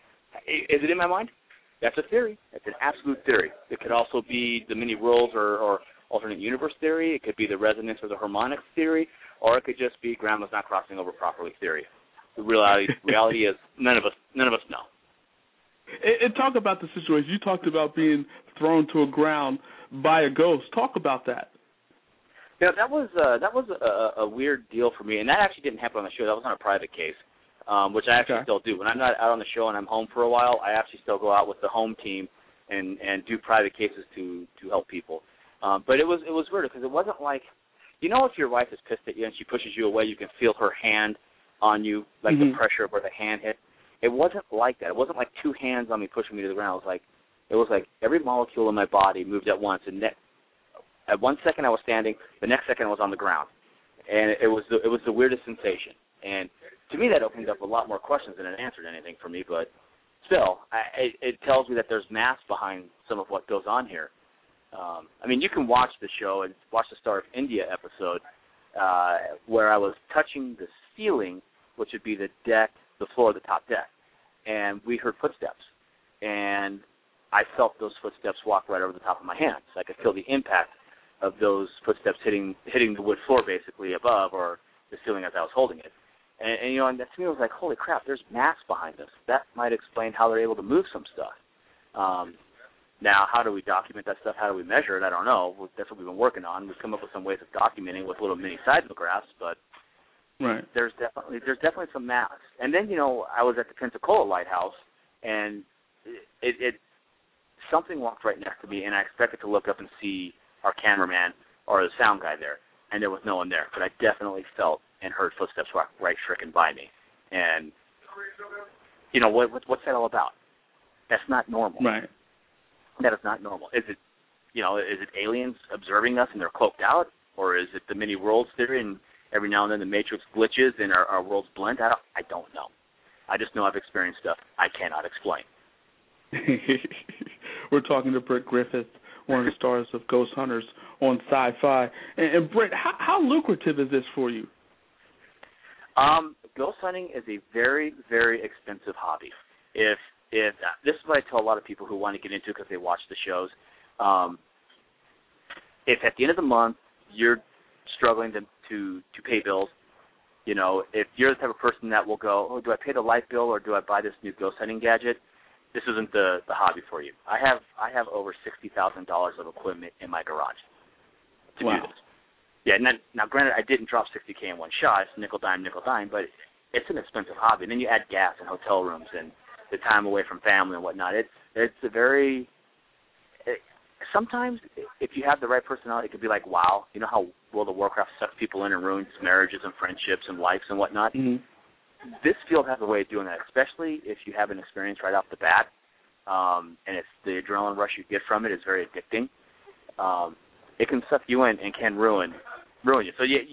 is it in my mind? That's a theory. It's an absolute theory. It could also be the many worlds or, or alternate universe theory. It could be the resonance or the harmonics theory, or it could just be grandma's not crossing over properly theory. The reality reality is none of us none of us know. And, and talk about the situation. You talked about being thrown to a ground by a ghost. Talk about that. Yeah, that was uh, that was a, a weird deal for me, and that actually didn't happen on the show. That was on a private case, um, which I actually Okay. still do. When I'm not out on the show and I'm home for a while, I actually still go out with the home team and, and do private cases to, to help people. Um, but it was it was weird because it wasn't like, you know, if your wife is pissed at you and she pushes you away, you can feel her hand on you, like Mm-hmm. the pressure of where the hand hit. It wasn't like that. It wasn't like two hands on me pushing me to the ground. It was like it was like every molecule in my body moved at once, and that. At one second I was standing, the next second I was on the ground, and it was the, it was the weirdest sensation. And to me, that opened up a lot more questions than it answered anything for me. But still, I, it, it tells me that there's math behind some of what goes on here. Um, I mean, you can watch the show and watch the Star of India episode uh, where I was touching the ceiling, which would be the deck, the floor of the top deck, and we heard footsteps, and I felt those footsteps walk right over the top of my hands. I could feel the impact of those footsteps hitting hitting the wood floor basically above or the ceiling as I was holding it. And, and you know, and that to me was like, holy crap, there's mass behind this. That might explain how they're able to move some stuff. Um, now, how do we document that stuff? How do we measure it? I don't know. That's what we've been working on. We've come up with some ways of documenting with little mini seismographs, but Right. there's definitely there's definitely some mass. And then, you know, I was at the Pensacola Lighthouse, and it, it something walked right next to me, and I expected to look up and see our cameraman or the sound guy there, and there was no one there. But I definitely felt and heard footsteps walk right stricken by me. And, you know, what, what what's that all about? That's not normal. Right. That is not normal. Is it, you know, is it aliens observing us and they're cloaked out? Or is it the many worlds theory and every now and then the Matrix glitches and our, our worlds blend? I don't, I don't know. I just know I've experienced stuff I cannot explain. We're talking to Britt Griffith, one of the stars of Ghost Hunters on Sci-Fi. And, and Britt, how, how lucrative is this for you? Um, ghost hunting is a very, very expensive hobby. If if uh, this is what I tell a lot of people who want to get into it because they watch the shows. Um, if at the end of the month you're struggling to, to to pay bills, you know, if you're the type of person that will go, oh, do I pay the light bill or do I buy this new ghost hunting gadget? This isn't the, the hobby for you. I have I have over sixty thousand dollars of equipment in my garage to wow. do this. Yeah, and then, now granted, I didn't drop sixty K in one shot. It's nickel dime, nickel dime, but it's an expensive hobby. And then you add gas and hotel rooms and the time away from family and whatnot. It's it's a very it, sometimes if you have the right personality, it could be like WoW. You know how World of Warcraft sucks people in and ruins marriages and friendships and lives and whatnot. Mm-hmm. This field has a way of doing that, especially if you have an experience right off the bat, um, and it's the adrenaline rush you get from it is very addicting. Um, it can suck you in and can ruin ruin you. So you,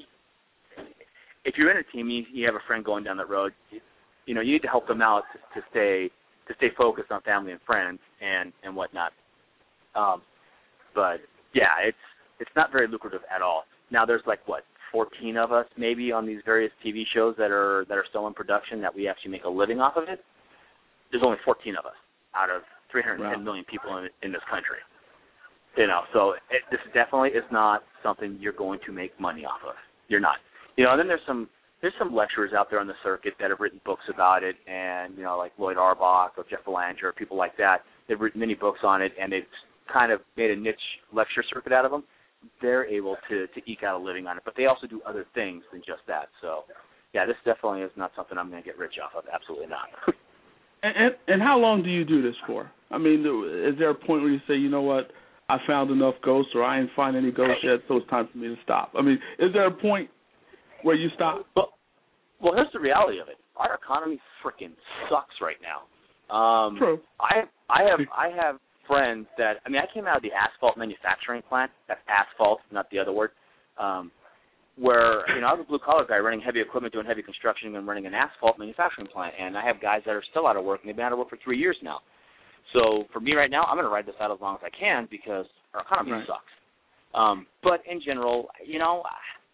if you're in a team, you, you have a friend going down that road, you, you know, you need to help them out to, to stay to stay focused on family and friends and, and whatnot. Um, but yeah, it's it's not very lucrative at all. Now there's like what fourteen of us maybe on these various T V shows that are that are still in production that we actually make a living off of it. There's only fourteen of us out of three hundred ten wow. million people in, in this country. You know, so it, this definitely is not something you're going to make money off of. You're not. You know, and then there's some there's some lecturers out there on the circuit that have written books about it, and you know, like Lloyd Auerbach or Jeff Belanger or people like that. They've written many books on it, and they've kind of made a niche lecture circuit out of them. They're able to, to eke out a living on it, but they also do other things than just that. So, yeah, this definitely is not something I'm going to get rich off of. Absolutely not. and, and and how long do you do this for? I mean, is there a point where you say, you know what, I found enough ghosts, or I ain't find any ghosts yet, so it's time for me to stop? I mean, is there a point where you stop? Well, well here's the reality of it. Our economy freaking sucks right now. Um, True. I I have I have friends that I mean I came out of the asphalt manufacturing plant. That's asphalt, not the other word. Um, where you know I was a blue collar guy running heavy equipment, doing heavy construction, and running an asphalt manufacturing plant. And I have guys that are still out of work, and they've been out of work for three years now. So for me right now, I'm going to ride this out as long as I can because our economy right. sucks. Um, but in general, you know,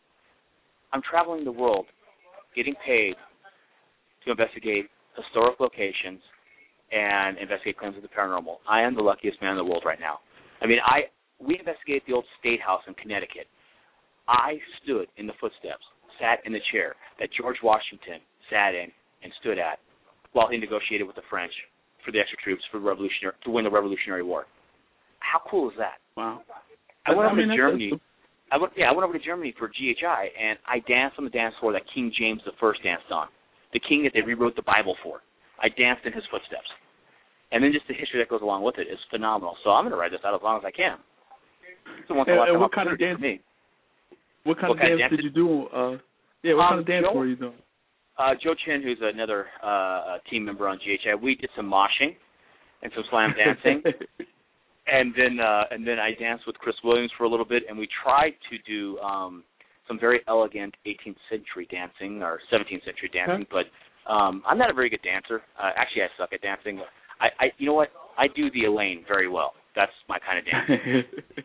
I'm traveling the world, getting paid to investigate historic locations and investigate claims of the paranormal. I am the luckiest man in the world right now. I mean, I we investigated the old State House in Connecticut. I stood in the footsteps, sat in the chair that George Washington sat in and stood at while he negotiated with the French for the extra troops for the revolutionary to win the Revolutionary War. How cool is that? Wow. I went I over mean, to Germany. That's... I went, yeah, I went over to Germany for G H I, and I danced on the dance floor that King James the First danced on, the king that they rewrote the Bible for. I danced in his footsteps. And then just the history that goes along with it is phenomenal. So I'm going to ride this out as long as I can. It's a once in a lifetime what kind of dance? for me. What kind what of kind dance of did you do? Uh, yeah, what um, kind of dance Joe, were you doing? Uh, Joe Chin, who's another uh, team member on G H I, we did some moshing and some slam dancing. And then uh, and then I danced with Chris Williams for a little bit, and we tried to do um, some very elegant eighteenth century dancing or seventeenth century dancing, huh? but um, I'm not a very good dancer. Uh, actually, I suck at dancing. I, I, you know what? I do the Elaine very well. That's my kind of dancing.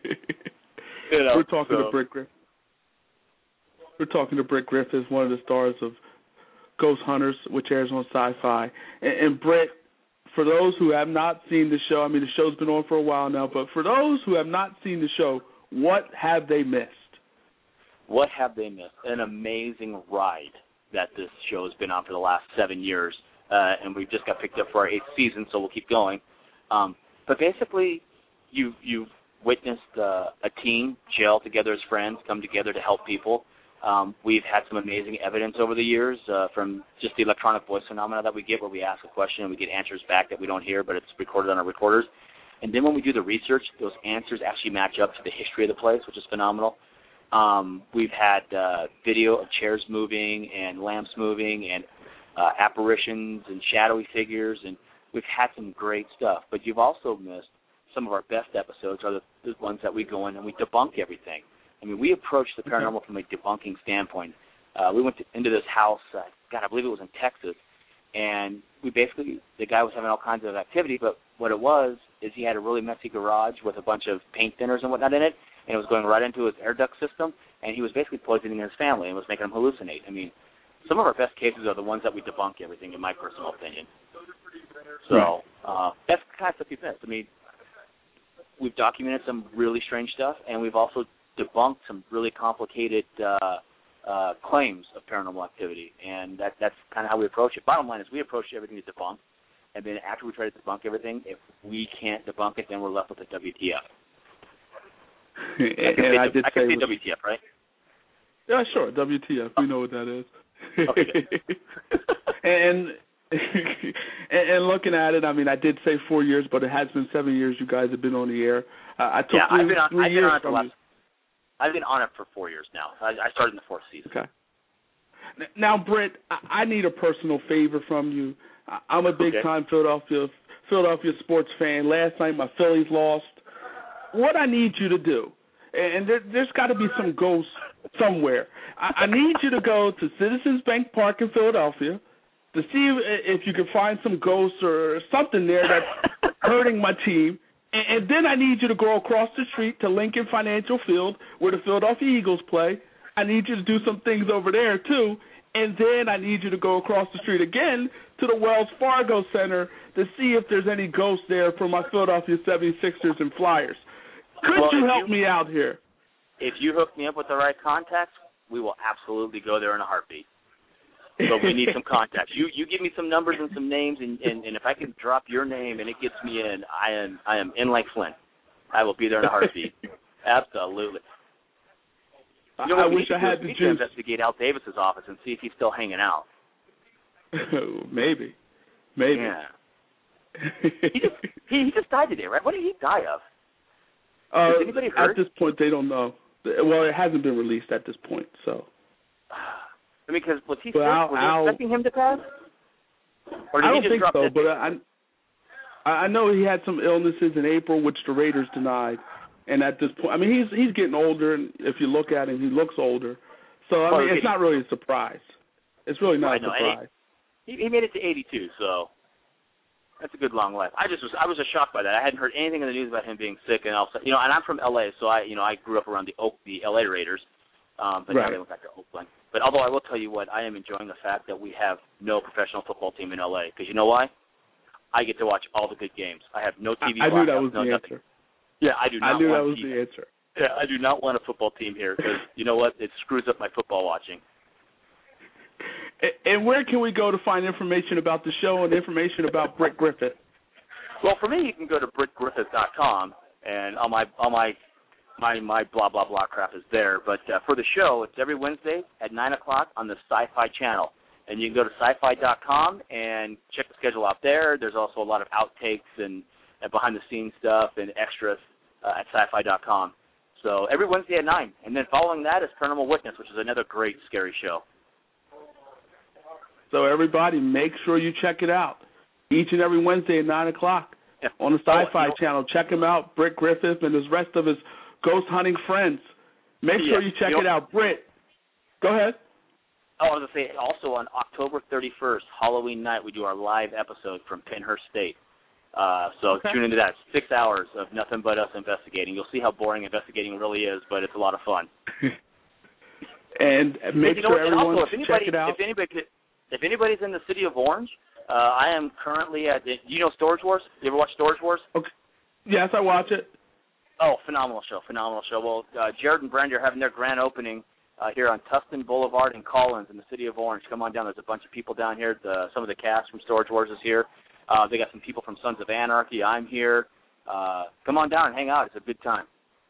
you know, We're talking so. to Britt Griffith. We're talking to Britt Griffith, one of the stars of Ghost Hunters, which airs on Sci-Fi. And, and Britt, for those who have not seen the show, I mean, the show's been on for a while now, but for those who have not seen the show, what have they missed? What have they missed? An amazing ride that this show has been on for the last seven years, uh, and we've just got picked up for our eighth season, so we'll keep going. Um, but basically, you've, you've witnessed uh, a team gel together as friends, come together to help people. Um, we've had some amazing evidence over the years uh, from just the electronic voice phenomena that we get where we ask a question and we get answers back that we don't hear, but it's recorded on our recorders. And then when we do the research, those answers actually match up to the history of the place, which is phenomenal. Um, we've had uh, video of chairs moving and lamps moving and uh, apparitions and shadowy figures, and we've had some great stuff. But you've also missed some of our best episodes are the, the ones that we go in and we debunk everything. I mean, we approach the paranormal from a debunking standpoint. Uh, we went to, into this house, uh, God, I believe it was in Texas, And we basically, the guy was having all kinds of activity, but what it was is he had a really messy garage with a bunch of paint thinners and whatnot in it, and it was going right into his air duct system, and he was basically poisoning his family and was making them hallucinate. I mean, some of our best cases are the ones that we debunk everything, in my personal opinion. So uh, that's the kind of stuff you've missed. I mean, we've documented some really strange stuff, and we've also debunked some really complicated uh, uh, claims of paranormal activity, and that, that's kind of how we approach it. Bottom line is we approach everything to debunk, and then after we try to debunk everything, if we can't debunk it, then we're left with a W T F. and I can and say, I did I can say say W T F, right? Yeah, sure, W T F. We know what that is. Okay. and, and and looking at it, I mean, I did say four years, but it has been seven years. You guys have been on the air. Uh, I took yeah, three, I've been on, three I've years been on it from last, you. I've been on it for four years now. I, I started in the fourth season. Okay. Now, Britt, I, I need a personal favor from you. I, I'm a big-time okay. Philadelphia Philadelphia sports fan. Last night, my Phillies lost. What I need you to do, and there, there's got to be some ghosts somewhere. I, I need you to go to Citizens Bank Park in Philadelphia to see if, if you can find some ghosts or something there that's hurting my team. And, and then I need you to go across the street to Lincoln Financial Field where the Philadelphia Eagles play. I need you to do some things over there, too. And then I need you to go across the street again to the Wells Fargo Center to see if there's any ghosts there for my Philadelphia seventy-sixers and Flyers. Could well, you help you, me out here? If you hook me up with the right contacts, we will absolutely go there in a heartbeat. But we need some contacts. You you give me some numbers and some names, and, and, and if I can drop your name and it gets me in, I am I am in like Flint. I will be there in a heartbeat. Absolutely. You know, I wish I had the juice. to investigate Al Davis's office and see if he's still hanging out. Maybe, maybe. Yeah. he just he, he just died today, right? What did he die of? Uh, Has anybody heard? At this point, they don't know. Well, it hasn't been released at this point, so. I mean, because was he well, sick? Al, Were they Al, expecting him to pass? Or did I he don't just think drop so, dead? but I I know he had some illnesses in April, which the Raiders denied. And at this point, I mean, he's he's getting older, and if you look at him, he looks older. So, I well, mean, it's not really a surprise. It's really not I a know, surprise. He, he made it to eighty-two, so that's a good long life. I just was I was just shocked by that. I hadn't heard anything in the news about him being sick, and also, you know, and I'm from L A, so I you know I grew up around the Oak, the L A Raiders, um, but right. now they went back to Oakland. But although I will tell you what, I am enjoying the fact that we have no professional football team in L A, because you know why? I get to watch all the good games. I have no T V. I, I knew that was no the nothing. answer. Yeah, I do not I knew want that was team. the answer. Yeah, I do not want a football team here because, you know what, it screws up my football watching. And where can we go to find information about the show and information about Britt Griffith? Well, for me, you can go to britt griffith dot com, and all my all my my my blah blah blah crap is there. But uh, for the show, it's every Wednesday at nine o'clock on the Sci-Fi Channel, and you can go to sci fi dot com and check the schedule out there. There's also a lot of outtakes and, and behind the scenes stuff and extras uh, at sci fi dot com. So every Wednesday at nine, and then following that is Paranormal Witness, which is another great scary show. So everybody, make sure you check it out each and every Wednesday at nine o'clock yeah. on the Sci-Fi oh, you know, Channel. Check him out, Britt Griffith and his rest of his ghost hunting friends. Make yeah. sure you check you know, it out. Britt, go ahead. Oh, I was going to say, also on October thirty-first, Halloween night, we do our live episode from Pennhurst State. Uh, so okay. tune into that. It's six hours of nothing but us investigating. You'll see how boring investigating really is, but it's a lot of fun. and make you know sure what, everyone also, if anybody, check it out. If, anybody, if anybody's in the city of Orange, uh, I am currently at, do you know Storage Wars? You ever watch Storage Wars? Okay. Yes, I watch it. Oh, phenomenal show, phenomenal show. Well, uh, Jared and Brandy are having their grand opening uh, here on Tustin Boulevard in Collins in the city of Orange. Come on down. There's a bunch of people down here. The, some of the cast from Storage Wars is here. Uh, they got some people from Sons of Anarchy. I'm here. Uh, come on down and hang out. It's a good time.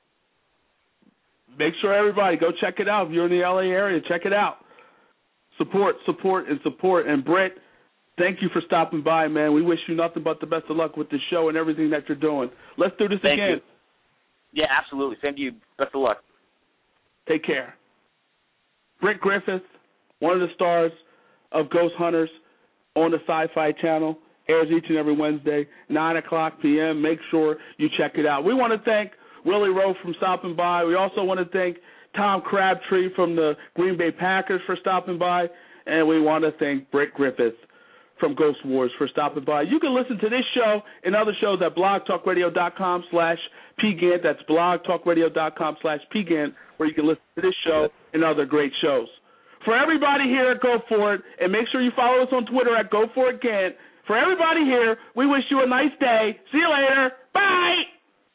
Make sure everybody go check it out. If you're in the L A area, check it out. Support, support, and support. And Britt, thank you for stopping by, man. We wish you nothing but the best of luck with the show and everything that you're doing. Let's do this Thank again. You. Yeah, absolutely. Same to you. Best of luck. Take care. Britt Griffith, one of the stars of Ghost Hunters on the Sci-Fi Channel, airs each and every Wednesday, nine o'clock p.m. Make sure you check it out. We want to thank Willie Rowe from stopping by. We also want to thank Tom Crabtree from the Green Bay Packers for stopping by. And we want to thank Britt Griffith from Ghost Wars for stopping by. You can listen to this show and other shows at blogtalkradio.com slash PGant. That's blogtalkradio.com slash PGant, where you can listen to this show and other great shows. For everybody here at Go For It, and make sure you follow us on Twitter at Go For It Gant. For everybody here, we wish you a nice day. See you later.